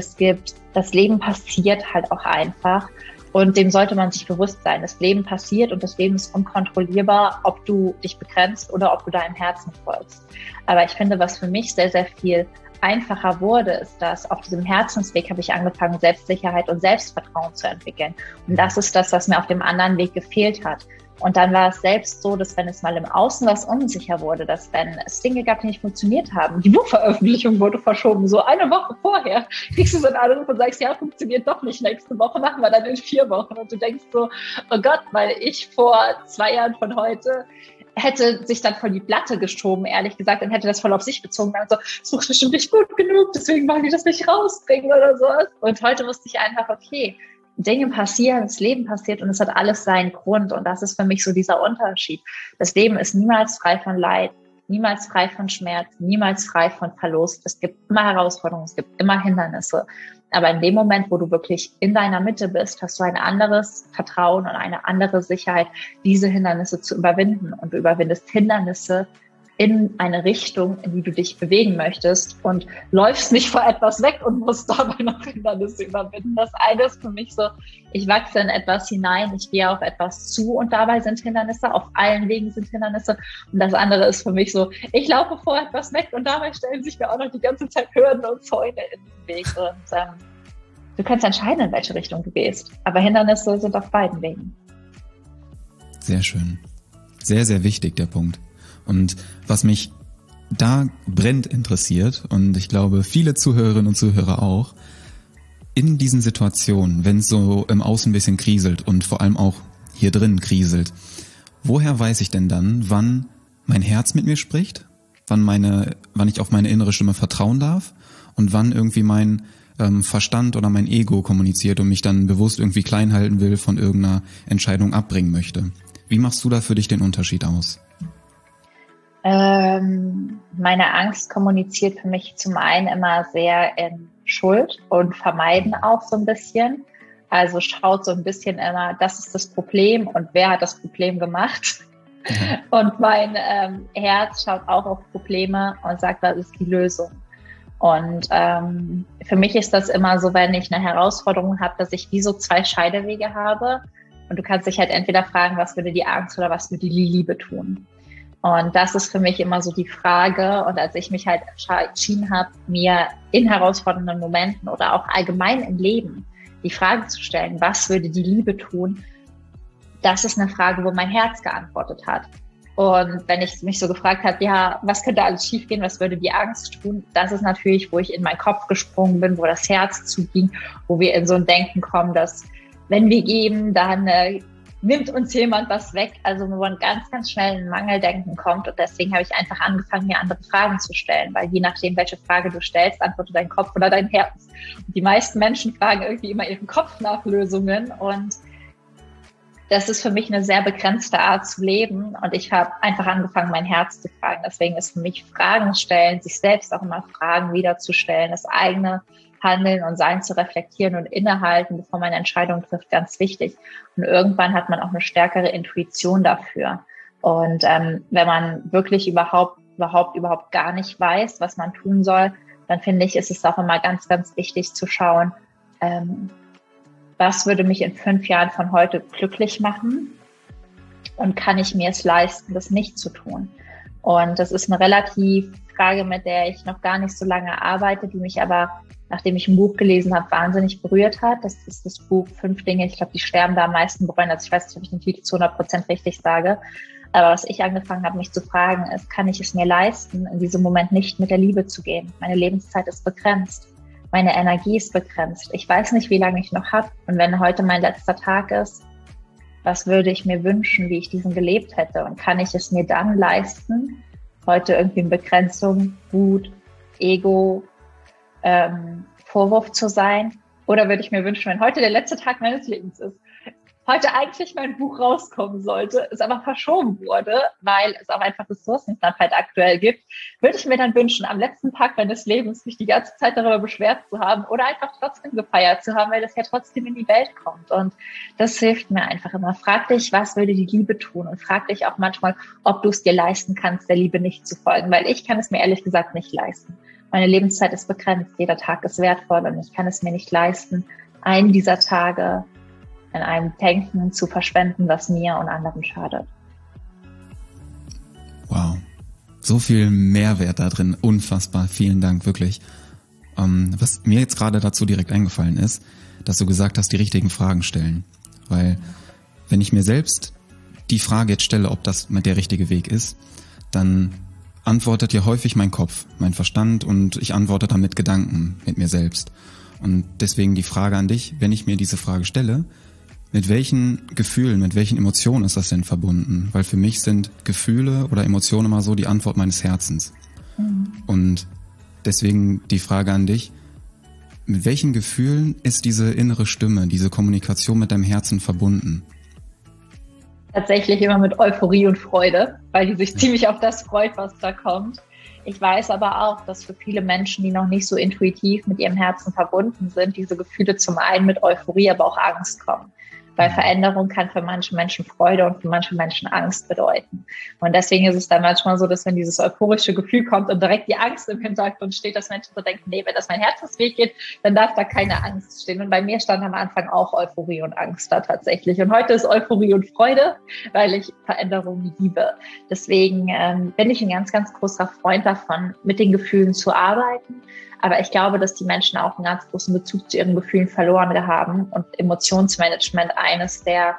Das Leben passiert halt auch einfach. Und dem sollte man sich bewusst sein. Das Leben passiert und das Leben ist unkontrollierbar, ob du dich begrenzt oder ob du deinem Herzen folgst. Aber ich finde, was für mich sehr, sehr viel einfacher wurde, ist, dass auf diesem Herzensweg habe ich angefangen, Selbstsicherheit und Selbstvertrauen zu entwickeln. Und das ist das, was mir auf dem anderen Weg gefehlt hat. Und dann war es selbst so, dass wenn es mal im Außen was unsicher wurde, dass wenn es Dinge gab, die nicht funktioniert haben, die Buchveröffentlichung wurde verschoben, so eine Woche vorher kriegst du so einen Anruf und sagst, ja, funktioniert doch nicht, nächste Woche machen wir dann in 4 Wochen. Und du denkst so, oh Gott, weil ich vor 2 Jahren von heute hätte sich dann voll die Platte geschoben, ehrlich gesagt, und hätte das voll auf sich bezogen. Also, es ist bestimmt nicht gut genug, deswegen wollen die das nicht rausbringen oder sowas. Und heute wusste ich einfach, okay, Dinge passieren, das Leben passiert und es hat alles seinen Grund. Und das ist für mich so dieser Unterschied. Das Leben ist niemals frei von Leid, niemals frei von Schmerz, niemals frei von Verlust. Es gibt immer Herausforderungen, es gibt immer Hindernisse. Aber in dem Moment, wo du wirklich in deiner Mitte bist, hast du ein anderes Vertrauen und eine andere Sicherheit, diese Hindernisse zu überwinden. Und du überwindest Hindernisse in eine Richtung, in die du dich bewegen möchtest und läufst nicht vor etwas weg und musst dabei noch Hindernisse überwinden. Das eine ist für mich so, ich wachse in etwas hinein, ich gehe auf etwas zu und dabei sind Hindernisse, auf allen Wegen sind Hindernisse. Und das andere ist für mich so, ich laufe vor etwas weg und dabei stellen sich mir auch noch die ganze Zeit Hürden und Zäune in den Weg. Und du kannst entscheiden, in welche Richtung du gehst. Aber Hindernisse sind auf beiden Wegen. Sehr schön. Sehr, sehr wichtig, der Punkt. Und was mich da brennend interessiert, und ich glaube viele Zuhörerinnen und Zuhörer auch, in diesen Situationen, wenn es so im Außen ein bisschen kriselt und vor allem auch hier drin kriselt, woher weiß ich denn dann, wann mein Herz mit mir spricht, wann ich auf meine innere Stimme vertrauen darf und wann irgendwie mein Verstand oder mein Ego kommuniziert und mich dann bewusst irgendwie klein halten will, von irgendeiner Entscheidung abbringen möchte? Wie machst du da für dich den Unterschied aus? Meine Angst kommuniziert für mich zum einen immer sehr in Schuld und Vermeiden auch so ein bisschen. Also schaut so ein bisschen immer, das ist das Problem und wer hat das Problem gemacht? Mhm. Und mein Herz schaut auch auf Probleme und sagt, was ist die Lösung? Und für mich ist das immer so, wenn ich eine Herausforderung habe, dass ich wie so 2 Scheidewege habe. Und du kannst dich halt entweder fragen, was würde die Angst oder was würde die Liebe tun? Und das ist für mich immer so die Frage. Und als ich mich halt entschieden habe, mir in herausfordernden Momenten oder auch allgemein im Leben die Frage zu stellen, was würde die Liebe tun? Das ist eine Frage, wo mein Herz geantwortet hat. Und wenn ich mich so gefragt habe, ja, was könnte alles schiefgehen, was würde die Angst tun? Das ist natürlich, wo ich in meinen Kopf gesprungen bin, wo das Herz zuging, wo wir in so ein Denken kommen, dass wenn wir geben, dann nimmt uns jemand was weg. Also wo man ganz, ganz schnell in Mangeldenken kommt. Und deswegen habe ich einfach angefangen, mir andere Fragen zu stellen. Weil je nachdem, welche Frage du stellst, antwortet dein Kopf oder dein Herz. Und die meisten Menschen fragen irgendwie immer ihren Kopf nach Lösungen. Und Das ist für mich eine sehr begrenzte Art zu leben und ich habe einfach angefangen, mein Herz zu fragen. Deswegen ist für mich Fragen stellen, sich selbst auch immer Fragen wiederzustellen, das eigene Handeln und Sein zu reflektieren und innehalten, bevor man eine Entscheidung trifft, ganz wichtig. Und irgendwann hat man auch eine stärkere Intuition dafür. Und wenn man wirklich überhaupt gar nicht weiß, was man tun soll, dann finde ich, ist es auch immer ganz, ganz wichtig zu schauen, was würde mich in 5 Jahren von heute glücklich machen und kann ich mir es leisten, das nicht zu tun? Und das ist eine relativ Frage, mit der ich noch gar nicht so lange arbeite, die mich aber, nachdem ich ein Buch gelesen habe, wahnsinnig berührt hat. Das ist das Buch 5 Dinge, ich glaube, die sterben da am meisten bereuen. Also ich weiß nicht, ob ich den Titel zu 100% richtig sage. Aber was ich angefangen habe, mich zu fragen, ist, kann ich es mir leisten, in diesem Moment nicht mit der Liebe zu gehen? Meine Lebenszeit ist begrenzt. Meine Energie ist begrenzt. Ich weiß nicht, wie lange ich noch habe. Und wenn heute mein letzter Tag ist, was würde ich mir wünschen, wie ich diesen gelebt hätte? Und kann ich es mir dann leisten, heute irgendwie in Begrenzung, Wut, Ego, Vorwurf zu sein? Oder würde ich mir wünschen, wenn heute der letzte Tag meines Lebens ist, heute eigentlich mein Buch rauskommen sollte, es aber verschoben wurde, weil es auch einfach Ressourcenknappheit aktuell gibt, würde ich mir dann wünschen, am letzten Tag meines Lebens mich die ganze Zeit darüber beschwert zu haben oder einfach trotzdem gefeiert zu haben, weil das ja trotzdem in die Welt kommt. Und das hilft mir einfach immer. Frag dich, was würde die Liebe tun? Und frag dich auch manchmal, ob du es dir leisten kannst, der Liebe nicht zu folgen, weil ich kann es mir ehrlich gesagt nicht leisten. Meine Lebenszeit ist begrenzt, jeder Tag ist wertvoll und ich kann es mir nicht leisten, einen dieser Tage in einem Denken zu verschwenden, was mir und anderen schadet. Wow, so viel Mehrwert da drin, unfassbar, vielen Dank, wirklich. Was mir jetzt gerade dazu direkt eingefallen ist, dass du gesagt hast, die richtigen Fragen stellen. Weil wenn ich mir selbst die Frage jetzt stelle, ob das der richtige Weg ist, dann antwortet ja häufig mein Kopf, mein Verstand und ich antworte dann mit Gedanken, mit mir selbst. Und deswegen die Frage an dich, wenn ich mir diese Frage stelle, mit welchen Gefühlen, mit welchen Emotionen ist das denn verbunden? Weil für mich sind Gefühle oder Emotionen immer so die Antwort meines Herzens. Und deswegen die Frage an dich, mit welchen Gefühlen ist diese innere Stimme, diese Kommunikation mit deinem Herzen verbunden? Tatsächlich immer mit Euphorie und Freude, weil die sich ziemlich auf das freut, was da kommt. Ich weiß aber auch, dass für viele Menschen, die noch nicht so intuitiv mit ihrem Herzen verbunden sind, diese Gefühle zum einen mit Euphorie, aber auch Angst kommen. Weil Veränderung kann für manche Menschen Freude und für manche Menschen Angst bedeuten. Und deswegen ist es dann manchmal so, dass wenn dieses euphorische Gefühl kommt und direkt die Angst im Hintergrund steht, dass Menschen so denken, nee, wenn das mein Herzensweg geht, dann darf da keine Angst stehen. Und bei mir stand am Anfang auch Euphorie und Angst da tatsächlich. Und heute ist Euphorie und Freude, weil ich Veränderung liebe. Deswegen bin ich ein ganz, ganz großer Freund davon, mit den Gefühlen zu arbeiten. Aber ich glaube, dass die Menschen auch einen ganz großen Bezug zu ihren Gefühlen verloren haben und Emotionsmanagement eines der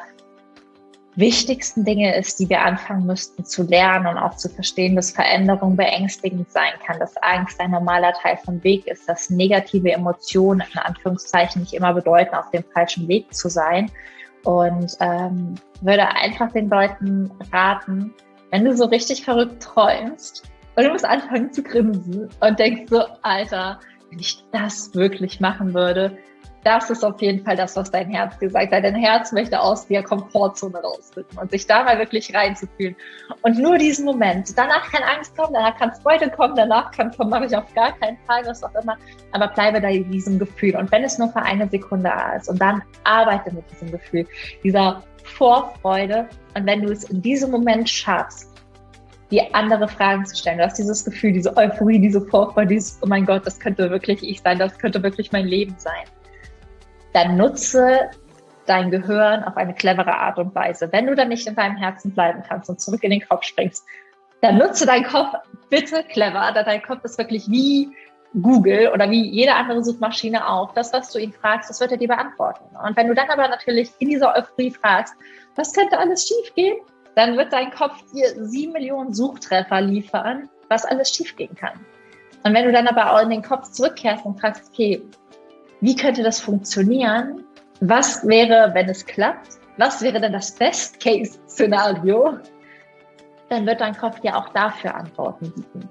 wichtigsten Dinge ist, die wir anfangen müssten zu lernen und auch zu verstehen, dass Veränderung beängstigend sein kann, dass Angst ein normaler Teil vom Weg ist, dass negative Emotionen in Anführungszeichen nicht immer bedeuten, auf dem falschen Weg zu sein. Und würde einfach den Leuten raten, wenn du so richtig verrückt träumst, und du musst anfangen zu grinsen und denkst so, Alter, wenn ich das wirklich machen würde, das ist auf jeden Fall das, was dein Herz gesagt hat. Dein Herz möchte aus der Komfortzone rausrücken und sich da mal wirklich reinzufühlen. Und nur diesen Moment. Danach kann Angst kommen, danach kann Freude kommen, danach kann kommen, mache ich auf gar keinen Fall, was auch immer. Aber bleibe da in diesem Gefühl. Und wenn es nur für eine Sekunde ist und dann arbeite mit diesem Gefühl, dieser Vorfreude. Und wenn du es in diesem Moment schaffst, die andere Fragen zu stellen. Du hast dieses Gefühl, diese Euphorie, diese Vorfreude, dieses, oh mein Gott, das könnte wirklich ich sein, das könnte wirklich mein Leben sein. Dann nutze dein Gehirn auf eine clevere Art und Weise. Wenn du dann nicht in deinem Herzen bleiben kannst und zurück in den Kopf springst, dann nutze deinen Kopf bitte clever, da dein Kopf ist wirklich wie Google oder wie jede andere Suchmaschine auch. Das, was du ihn fragst, das wird er dir beantworten. Und wenn du dann aber natürlich in dieser Euphorie fragst, was könnte alles schiefgehen? Dann wird dein Kopf dir 7 Millionen Suchtreffer liefern, was alles schiefgehen kann. Und wenn du dann aber auch in den Kopf zurückkehrst und fragst, okay, wie könnte das funktionieren? Was wäre, wenn es klappt? Was wäre denn das Best-Case-Szenario? Dann wird dein Kopf dir auch dafür Antworten bieten.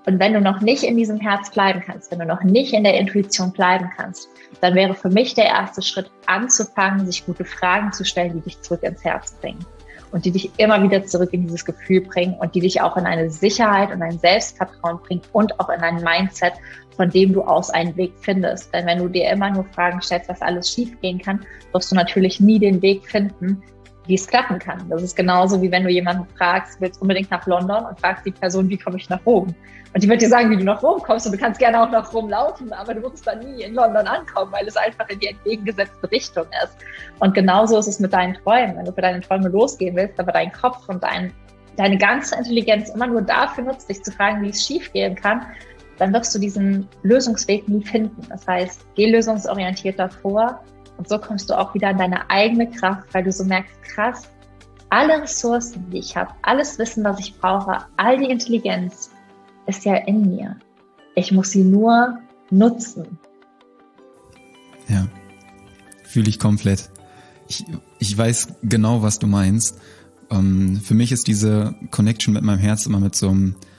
Und wenn du noch nicht in diesem Herz bleiben kannst, wenn du noch nicht in der Intuition bleiben kannst, dann wäre für mich der erste Schritt anzufangen, sich gute Fragen zu stellen, die dich zurück ins Herz bringen und die dich immer wieder zurück in dieses Gefühl bringen und die dich auch in eine Sicherheit und ein Selbstvertrauen bringen und auch in ein Mindset, von dem du aus einen Weg findest. Denn wenn du dir immer nur Fragen stellst, was alles schief gehen kann, wirst du natürlich nie den Weg finden, wie es klappen kann. Das ist genauso, wie wenn du jemanden fragst, willst unbedingt nach London und fragst die Person, wie komme ich nach Rom? Und die wird dir sagen, wie du nach Rom kommst und du kannst gerne auch nach Rom laufen, aber du wirst dann nie in London ankommen, weil es einfach in die entgegengesetzte Richtung ist. Und genauso ist es mit deinen Träumen. Wenn du für deine Träume losgehen willst, aber dein Kopf und deine ganze Intelligenz immer nur dafür nutzt, dich zu fragen, wie es schief gehen kann, dann wirst du diesen Lösungsweg nie finden. Das heißt, geh lösungsorientiert davor und so kommst du auch wieder in deine eigene Kraft, weil du so merkst, krass, alle Ressourcen, die ich habe, alles Wissen, was ich brauche, all die Intelligenz ist ja in mir. Ich muss sie nur nutzen. Ja, fühle ich komplett. Ich weiß genau, was du meinst. Für mich ist diese Connection mit meinem Herz immer mit so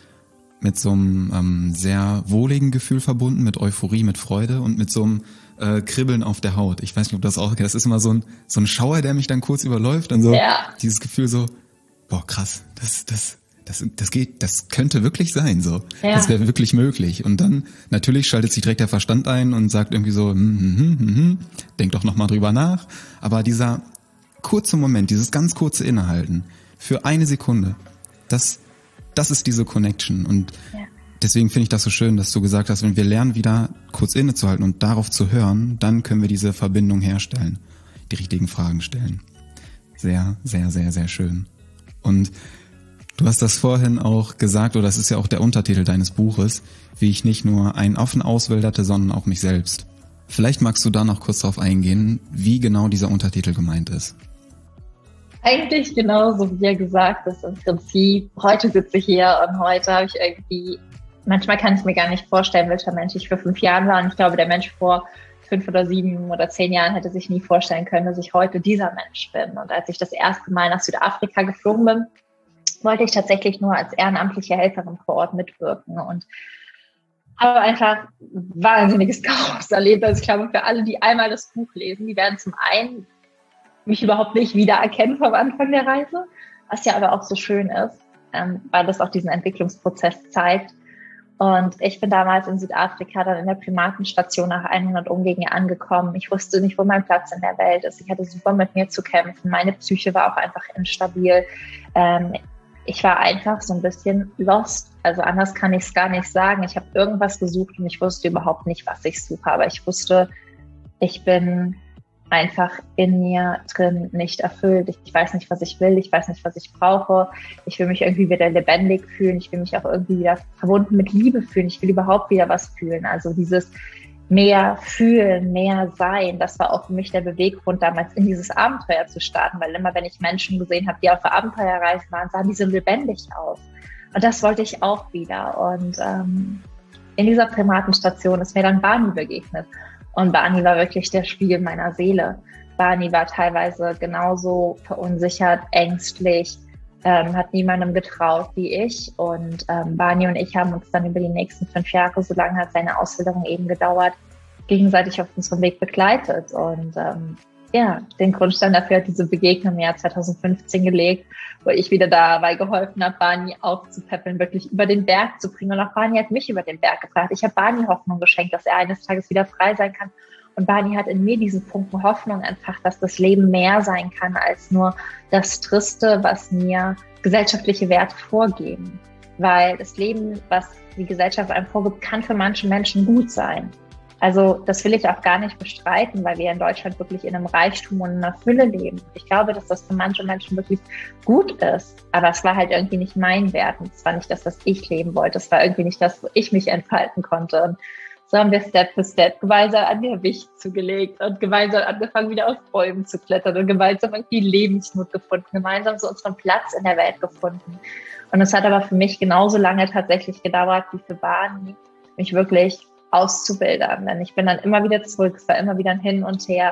einem sehr wohligen Gefühl verbunden, mit Euphorie, mit Freude und mit so einem Kribbeln auf der Haut. Ich weiß nicht, ob du das auch kennst. Das ist immer so ein Schauer, der mich dann kurz überläuft und so dieses Gefühl so, boah, krass, das geht, das könnte wirklich sein, so. Ja. Das wäre wirklich möglich. Und dann, natürlich schaltet sich direkt der Verstand ein und sagt irgendwie so, denk doch nochmal drüber nach. Aber dieser kurze Moment, dieses ganz kurze Innehalten, für eine Sekunde, das ist diese Connection. Und deswegen finde ich das so schön, dass du gesagt hast, wenn wir lernen, wieder kurz innezuhalten und darauf zu hören, dann können wir diese Verbindung herstellen, die richtigen Fragen stellen. Sehr, sehr, sehr, sehr schön. Und du hast das vorhin auch gesagt, oder das ist ja auch der Untertitel deines Buches, wie ich nicht nur einen Affen auswilderte, sondern auch mich selbst. Vielleicht magst du da noch kurz drauf eingehen, wie genau dieser Untertitel gemeint ist. Eigentlich genauso, wie er gesagt ist. Im Prinzip, heute sitze ich hier und heute habe ich irgendwie, manchmal kann ich mir gar nicht vorstellen, welcher Mensch ich vor 5 Jahren war. Und ich glaube, der Mensch vor 5 oder 7 oder 10 Jahren hätte sich nie vorstellen können, dass ich heute dieser Mensch bin. Und als ich das erste Mal nach Südafrika geflogen bin, wollte ich tatsächlich nur als ehrenamtliche Helferin vor Ort mitwirken und habe einfach wahnsinniges Chaos erlebt. Also ich glaube, für alle, die einmal das Buch lesen, die werden zum einen mich überhaupt nicht wiedererkennen vom Anfang der Reise, was ja aber auch so schön ist, weil das auch diesen Entwicklungsprozess zeigt. Und ich bin damals in Südafrika dann in der Primatenstation nach 100 Umwegen angekommen. Ich wusste nicht, wo mein Platz in der Welt ist. Ich hatte super mit mir zu kämpfen. Meine Psyche war auch einfach instabil. Ich war einfach so ein bisschen lost. Also anders kann ich es gar nicht sagen. Ich habe irgendwas gesucht und ich wusste überhaupt nicht, was ich suche. Aber ich wusste, ich bin einfach in mir drin nicht erfüllt. Ich weiß nicht, was ich will. Ich weiß nicht, was ich brauche. Ich will mich irgendwie wieder lebendig fühlen. Ich will mich auch irgendwie wieder verbunden mit Liebe fühlen. Ich will überhaupt wieder was fühlen. Also dieses mehr fühlen, mehr sein, das war auch für mich der Beweggrund, damals in dieses Abenteuer zu starten. Weil immer, wenn ich Menschen gesehen habe, die auf der Abenteuerreise waren, sahen die so lebendig aus. Und das wollte ich auch wieder. Und in dieser Primatenstation ist mir dann Barney begegnet. Und Barney war wirklich der Spiegel meiner Seele. Barney war teilweise genauso verunsichert, ängstlich, hat niemandem getraut wie ich. Und Barney und ich haben uns dann über die nächsten 5 Jahre, so lange hat seine Ausbildung eben gedauert, gegenseitig auf unserem Weg begleitet. Und den Grundstein dafür hat diese Begegnung im Jahr 2015 gelegt, wo ich wieder dabei geholfen habe, Barney aufzupäppeln, wirklich über den Berg zu bringen. Und auch Barney hat mich über den Berg gebracht. Ich habe Barney Hoffnung geschenkt, dass er eines Tages wieder frei sein kann. Und Barney hat in mir diesen Funken Hoffnung entfacht, dass das Leben mehr sein kann als nur das Triste, was mir gesellschaftliche Werte vorgeben. Weil das Leben, was die Gesellschaft einem vorgibt, kann für manche Menschen gut sein. Also das will ich auch gar nicht bestreiten, weil wir in Deutschland wirklich in einem Reichtum und in einer Fülle leben. Ich glaube, dass das für manche Menschen wirklich gut ist, aber es war halt irgendwie nicht mein Wert und es war nicht das, was ich leben wollte. Es war irgendwie nicht das, wo ich mich entfalten konnte. Und so haben wir Step für Step gemeinsam an mir Gewicht zugelegt und gemeinsam angefangen, wieder auf Bäumen zu klettern und gemeinsam irgendwie Lebensmut gefunden, gemeinsam so unseren Platz in der Welt gefunden. Und es hat aber für mich genauso lange tatsächlich gedauert wie für Barney, mich wirklich auszubildern. Denn ich bin dann immer wieder zurück, es war immer wieder ein Hin und Her.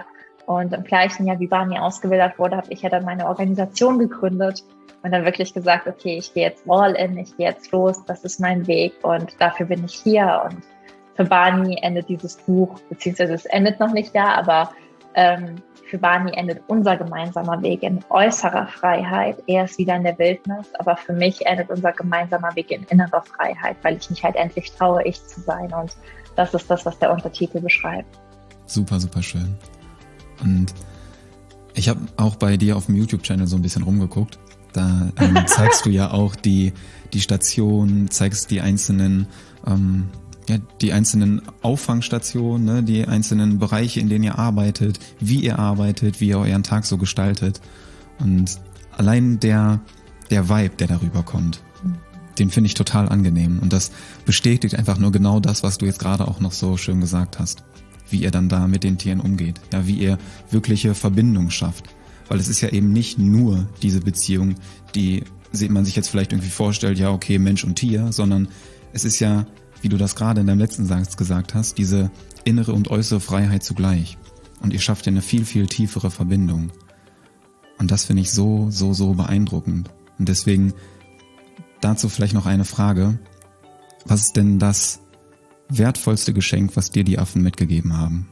Und im gleichen Jahr, wie Barney ausgewildert wurde, habe ich ja dann meine Organisation gegründet und dann wirklich gesagt, okay, ich gehe jetzt all in, ich gehe jetzt los, das ist mein Weg und dafür bin ich hier. Und für Barney endet dieses Buch, beziehungsweise es endet noch nicht da, aber für Barney endet unser gemeinsamer Weg in äußerer Freiheit. Er ist wieder in der Wildnis, aber für mich endet unser gemeinsamer Weg in innerer Freiheit, weil ich mich halt endlich traue, ich zu sein. Und das ist das, was der Untertitel beschreibt. Super, super schön. Und ich habe auch bei dir auf dem YouTube-Channel so ein bisschen rumgeguckt. Da zeigst du ja auch die Station, zeigst die einzelnen die einzelnen Auffangstationen, ne, die einzelnen Bereiche, in denen ihr arbeitet, wie ihr euren Tag so gestaltet. Und allein der Vibe, der darüber kommt, den finde ich total angenehm. Und das bestätigt einfach nur genau das, was du jetzt gerade auch noch so schön gesagt hast. Wie ihr dann da mit den Tieren umgeht. Ja, wie ihr wirkliche Verbindung schafft. Weil es ist ja eben nicht nur diese Beziehung, die man sich jetzt vielleicht irgendwie vorstellt, ja okay, Mensch und Tier, sondern es ist ja, wie du das gerade in deinem letzten Satz gesagt hast, diese innere und äußere Freiheit zugleich. Und ihr schafft ja eine viel, viel tiefere Verbindung. Und das finde ich so, so, so beeindruckend. Und deswegen dazu vielleicht noch eine Frage. Was ist denn das wertvollste Geschenk, was dir die Affen mitgegeben haben?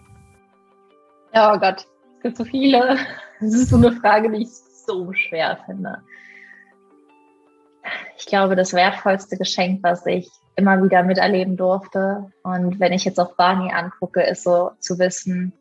Oh Gott, es gibt so viele. Das ist so eine Frage, die ich so schwer finde. Ich glaube, das wertvollste Geschenk, was ich immer wieder miterleben durfte. Und wenn ich jetzt auch Barney angucke, ist so zu wissen,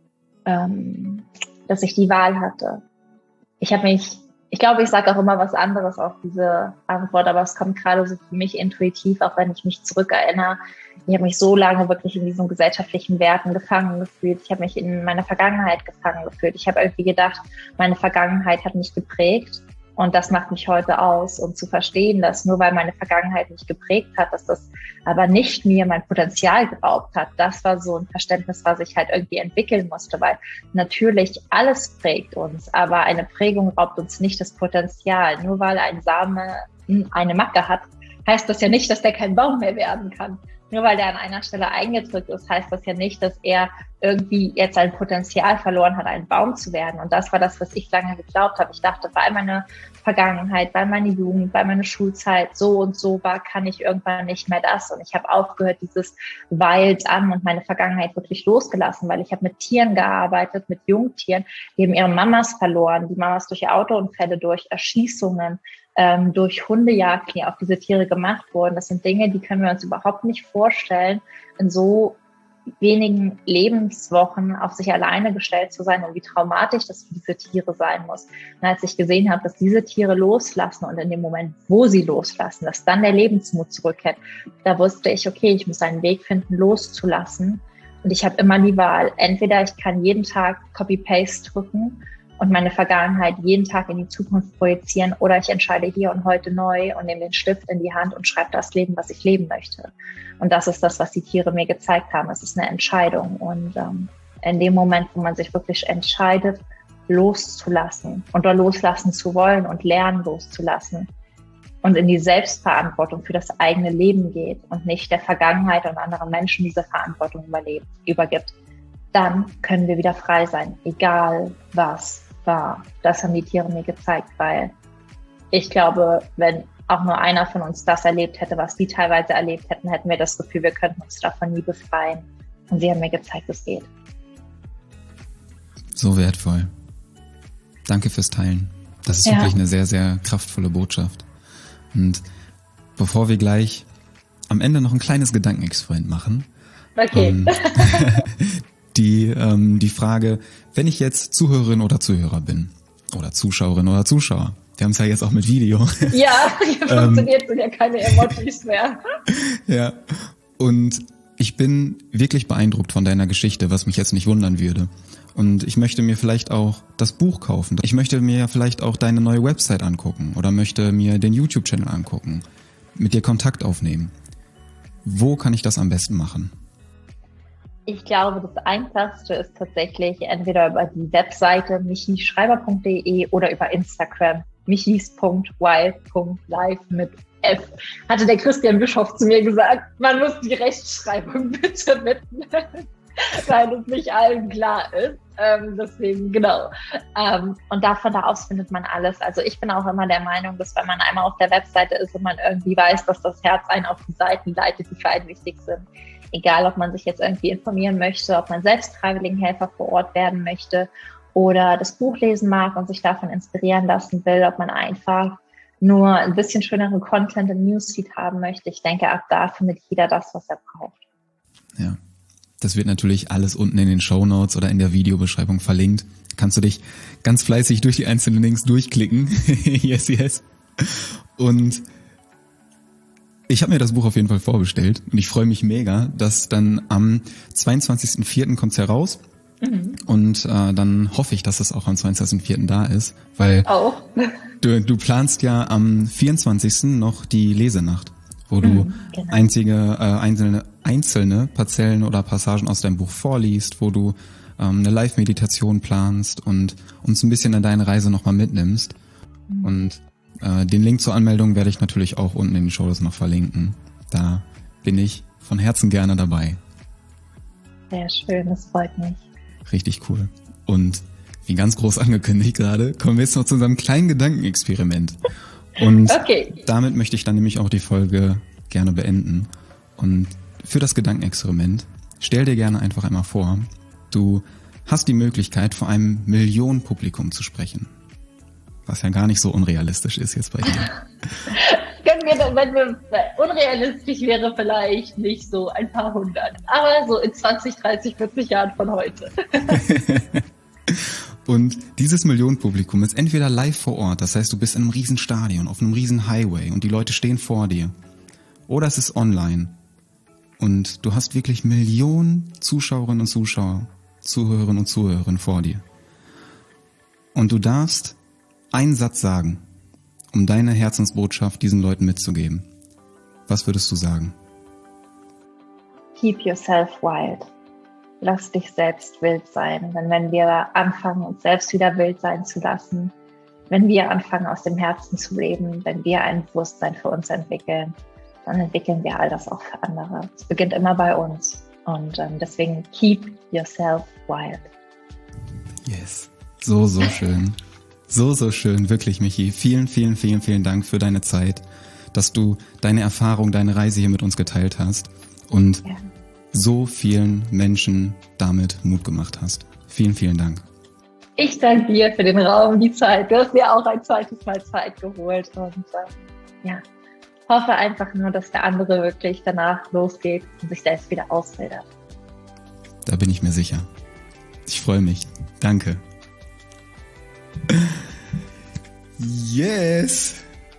dass ich die Wahl hatte. Ich glaube, ich sage auch immer was anderes auf diese Antwort, aber es kommt gerade so für mich intuitiv, auch wenn ich mich zurückerinnere. Ich habe mich so lange wirklich in diesen gesellschaftlichen Werten gefangen gefühlt. Ich habe mich in meiner Vergangenheit gefangen gefühlt. Ich habe irgendwie gedacht, meine Vergangenheit hat mich geprägt. Und das macht mich heute aus. Und zu verstehen, dass nur weil meine Vergangenheit mich geprägt hat, dass das aber nicht mir mein Potenzial geraubt hat, das war so ein Verständnis, was ich halt irgendwie entwickeln musste. Weil natürlich alles prägt uns, aber eine Prägung raubt uns nicht das Potenzial. Nur weil ein Same eine Macke hat, heißt das ja nicht, dass der kein Baum mehr werden kann. Nur weil der an einer Stelle eingedrückt ist, heißt das ja nicht, dass er irgendwie jetzt sein Potenzial verloren hat, ein Baum zu werden. Und das war das, was ich lange geglaubt habe. Ich dachte, bei meiner Vergangenheit, bei meiner Jugend, bei meiner Schulzeit, so und so war, kann ich irgendwann nicht mehr das. Und ich habe aufgehört, dieses Wild an und meine Vergangenheit wirklich losgelassen, weil ich habe mit Tieren gearbeitet, mit Jungtieren, die haben ihre Mamas verloren, die Mamas durch Autounfälle, durch Erschießungen, durch Hundejagd, die auf diese Tiere gemacht wurden. Das sind Dinge, die können wir uns überhaupt nicht vorstellen, in so wenigen Lebenswochen auf sich alleine gestellt zu sein und wie traumatisch das für diese Tiere sein muss. Und als ich gesehen habe, dass diese Tiere loslassen und in dem Moment, wo sie loslassen, dass dann der Lebensmut zurückkehrt, da wusste ich, okay, ich muss einen Weg finden, loszulassen. Und ich habe immer die Wahl, entweder ich kann jeden Tag Copy-Paste drücken und meine Vergangenheit jeden Tag in die Zukunft projizieren, oder ich entscheide hier und heute neu und nehme den Stift in die Hand und schreibe das Leben, was ich leben möchte. Und das ist das, was die Tiere mir gezeigt haben. Es ist eine Entscheidung. Und in dem Moment, wo man sich wirklich entscheidet, loszulassen oder loslassen zu wollen und lernen loszulassen und in die Selbstverantwortung für das eigene Leben geht und nicht der Vergangenheit und anderen Menschen diese Verantwortung übergibt, dann können wir wieder frei sein, egal was war. Das haben die Tiere mir gezeigt, weil ich glaube, wenn auch nur einer von uns das erlebt hätte, was die teilweise erlebt hätten, hätten wir das Gefühl, wir könnten uns davon nie befreien. Und sie haben mir gezeigt, es geht. So wertvoll. Danke fürs Teilen. Das ist wirklich eine sehr, sehr kraftvolle Botschaft. Und bevor wir gleich am Ende noch ein kleines Gedankenexperiment machen, okay. Die Frage, wenn ich jetzt Zuhörerin oder Zuhörer bin oder Zuschauerin oder Zuschauer, wir haben es ja jetzt auch mit Video. Ja, hier funktioniert sind ja keine Emojis mehr. Ja, und ich bin wirklich beeindruckt von deiner Geschichte, was mich jetzt nicht wundern würde. Und ich möchte mir vielleicht auch das Buch kaufen. Ich möchte mir vielleicht auch deine neue Website angucken oder möchte mir den YouTube-Channel angucken, mit dir Kontakt aufnehmen. Wo kann ich das am besten machen? Ich glaube, das Einfachste ist tatsächlich entweder über die Webseite michischreiber.de oder über Instagram michis.wild.live mit F. Hatte der Christian Bischof zu mir gesagt, man muss die Rechtschreibung bitte mitnehmen. weil es nicht allen klar ist. Deswegen, genau. Und von da aus findet man alles. Also ich bin auch immer der Meinung, dass wenn man einmal auf der Webseite ist und man irgendwie weiß, dass das Herz einen auf die Seiten leitet, die für einen wichtig sind. Egal, ob man sich jetzt irgendwie informieren möchte, ob man selbst Freiwilligenhelfer vor Ort werden möchte oder das Buch lesen mag und sich davon inspirieren lassen will, ob man einfach nur ein bisschen schöneren Content im Newsfeed haben möchte. Ich denke, ab da findet jeder das, was er braucht. Ja. Das wird natürlich alles unten in den Shownotes oder in der Videobeschreibung verlinkt. Kannst du dich ganz fleißig durch die einzelnen Links durchklicken. Yes. Und ich habe mir das Buch auf jeden Fall vorbestellt und ich freue mich mega, dass dann am 22.04. kommt es heraus. Und dann hoffe ich, dass es auch am 22.04. da ist, weil du planst ja am 24. noch die Lesenacht, wo du einzelne Parzellen oder Passagen aus deinem Buch vorliest, wo du eine Live-Meditation planst und uns ein bisschen an deine Reise nochmal mitnimmst. Und den Link zur Anmeldung werde ich natürlich auch unten in den Shownotes noch verlinken. Da bin ich von Herzen gerne dabei. Sehr schön, das freut mich. Richtig cool. Und wie ganz groß angekündigt gerade, kommen wir jetzt noch zu unserem kleinen Gedankenexperiment. Und damit möchte ich dann nämlich auch die Folge gerne beenden. Und für das Gedankenexperiment, stell dir gerne einfach einmal vor, du hast die Möglichkeit, vor einem Millionenpublikum zu sprechen. Was ja gar nicht so unrealistisch ist jetzt bei dir. Wenn wir unrealistisch wäre, vielleicht nicht so ein paar hundert, aber so in 20, 30, 40 Jahren von heute. Und dieses Millionenpublikum ist entweder live vor Ort, das heißt, du bist in einem riesen Stadion, auf einem riesen Highway und die Leute stehen vor dir. Oder es ist online und du hast wirklich Millionen Zuschauerinnen und Zuschauer, Zuhörerinnen und Zuhörer vor dir. Und du darfst einen Satz sagen, um deine Herzensbotschaft diesen Leuten mitzugeben. Was würdest du sagen? Keep yourself wild. Lass dich selbst wild sein. Denn wenn wir anfangen, uns selbst wieder wild sein zu lassen, wenn wir anfangen, aus dem Herzen zu leben, wenn wir ein Bewusstsein für uns entwickeln, dann entwickeln wir all das auch für andere. Es beginnt immer bei uns. Und deswegen keep yourself wild. Yes. So schön. So schön, wirklich, Michi. Vielen Dank für deine Zeit, dass du deine Erfahrung, deine Reise hier mit uns geteilt hast und so vielen Menschen damit Mut gemacht hast. Vielen Dank. Ich danke dir für den Raum, die Zeit. Du hast mir auch ein zweites Mal Zeit geholt und hoffe einfach nur, dass der andere wirklich danach losgeht und sich selbst wieder ausbildet. Da bin ich mir sicher. Ich freue mich. Danke. Yes!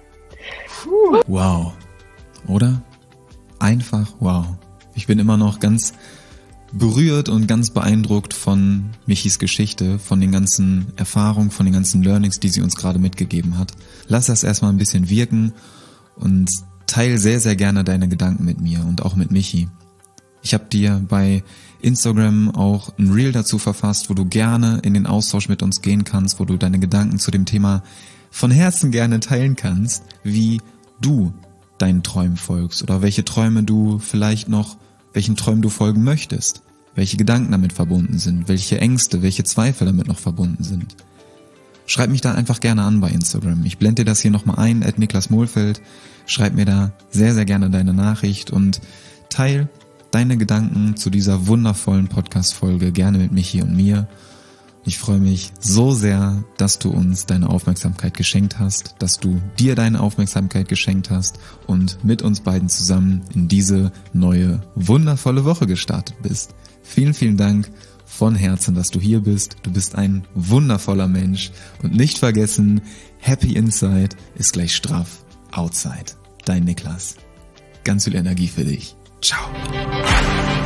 Wow. Oder? Einfach wow. Ich bin immer noch ganz berührt und ganz beeindruckt von Michis Geschichte, von den ganzen Erfahrungen, von den ganzen Learnings, die sie uns gerade mitgegeben hat. Lass das erstmal ein bisschen wirken und teil sehr gerne deine Gedanken mit mir und auch mit Michi. Ich habe dir bei Instagram auch ein Reel dazu verfasst, wo du gerne in den Austausch mit uns gehen kannst, wo du deine Gedanken zu dem Thema von Herzen gerne teilen kannst, wie du deinen Träumen folgst oder welche Träume du vielleicht noch, welchen Träumen du folgen möchtest, welche Gedanken damit verbunden sind, welche Ängste, welche Zweifel damit noch verbunden sind. Schreib mich da einfach gerne an bei Instagram. Ich blende dir das hier nochmal ein, @niklasmohlfeld. Schreib mir da sehr gerne deine Nachricht und teil deine Gedanken zu dieser wundervollen Podcast-Folge gerne mit Michi und mir. Ich freue mich so sehr, dass du uns deine Aufmerksamkeit geschenkt hast, dass du dir deine Aufmerksamkeit geschenkt hast und mit uns beiden zusammen in diese neue, wundervolle Woche gestartet bist. Vielen Dank von Herzen, dass du hier bist. Du bist ein wundervoller Mensch und nicht vergessen, Happy Inside ist gleich straff Outside. Dein Niklas. Ganz viel Energie für dich. Ciao.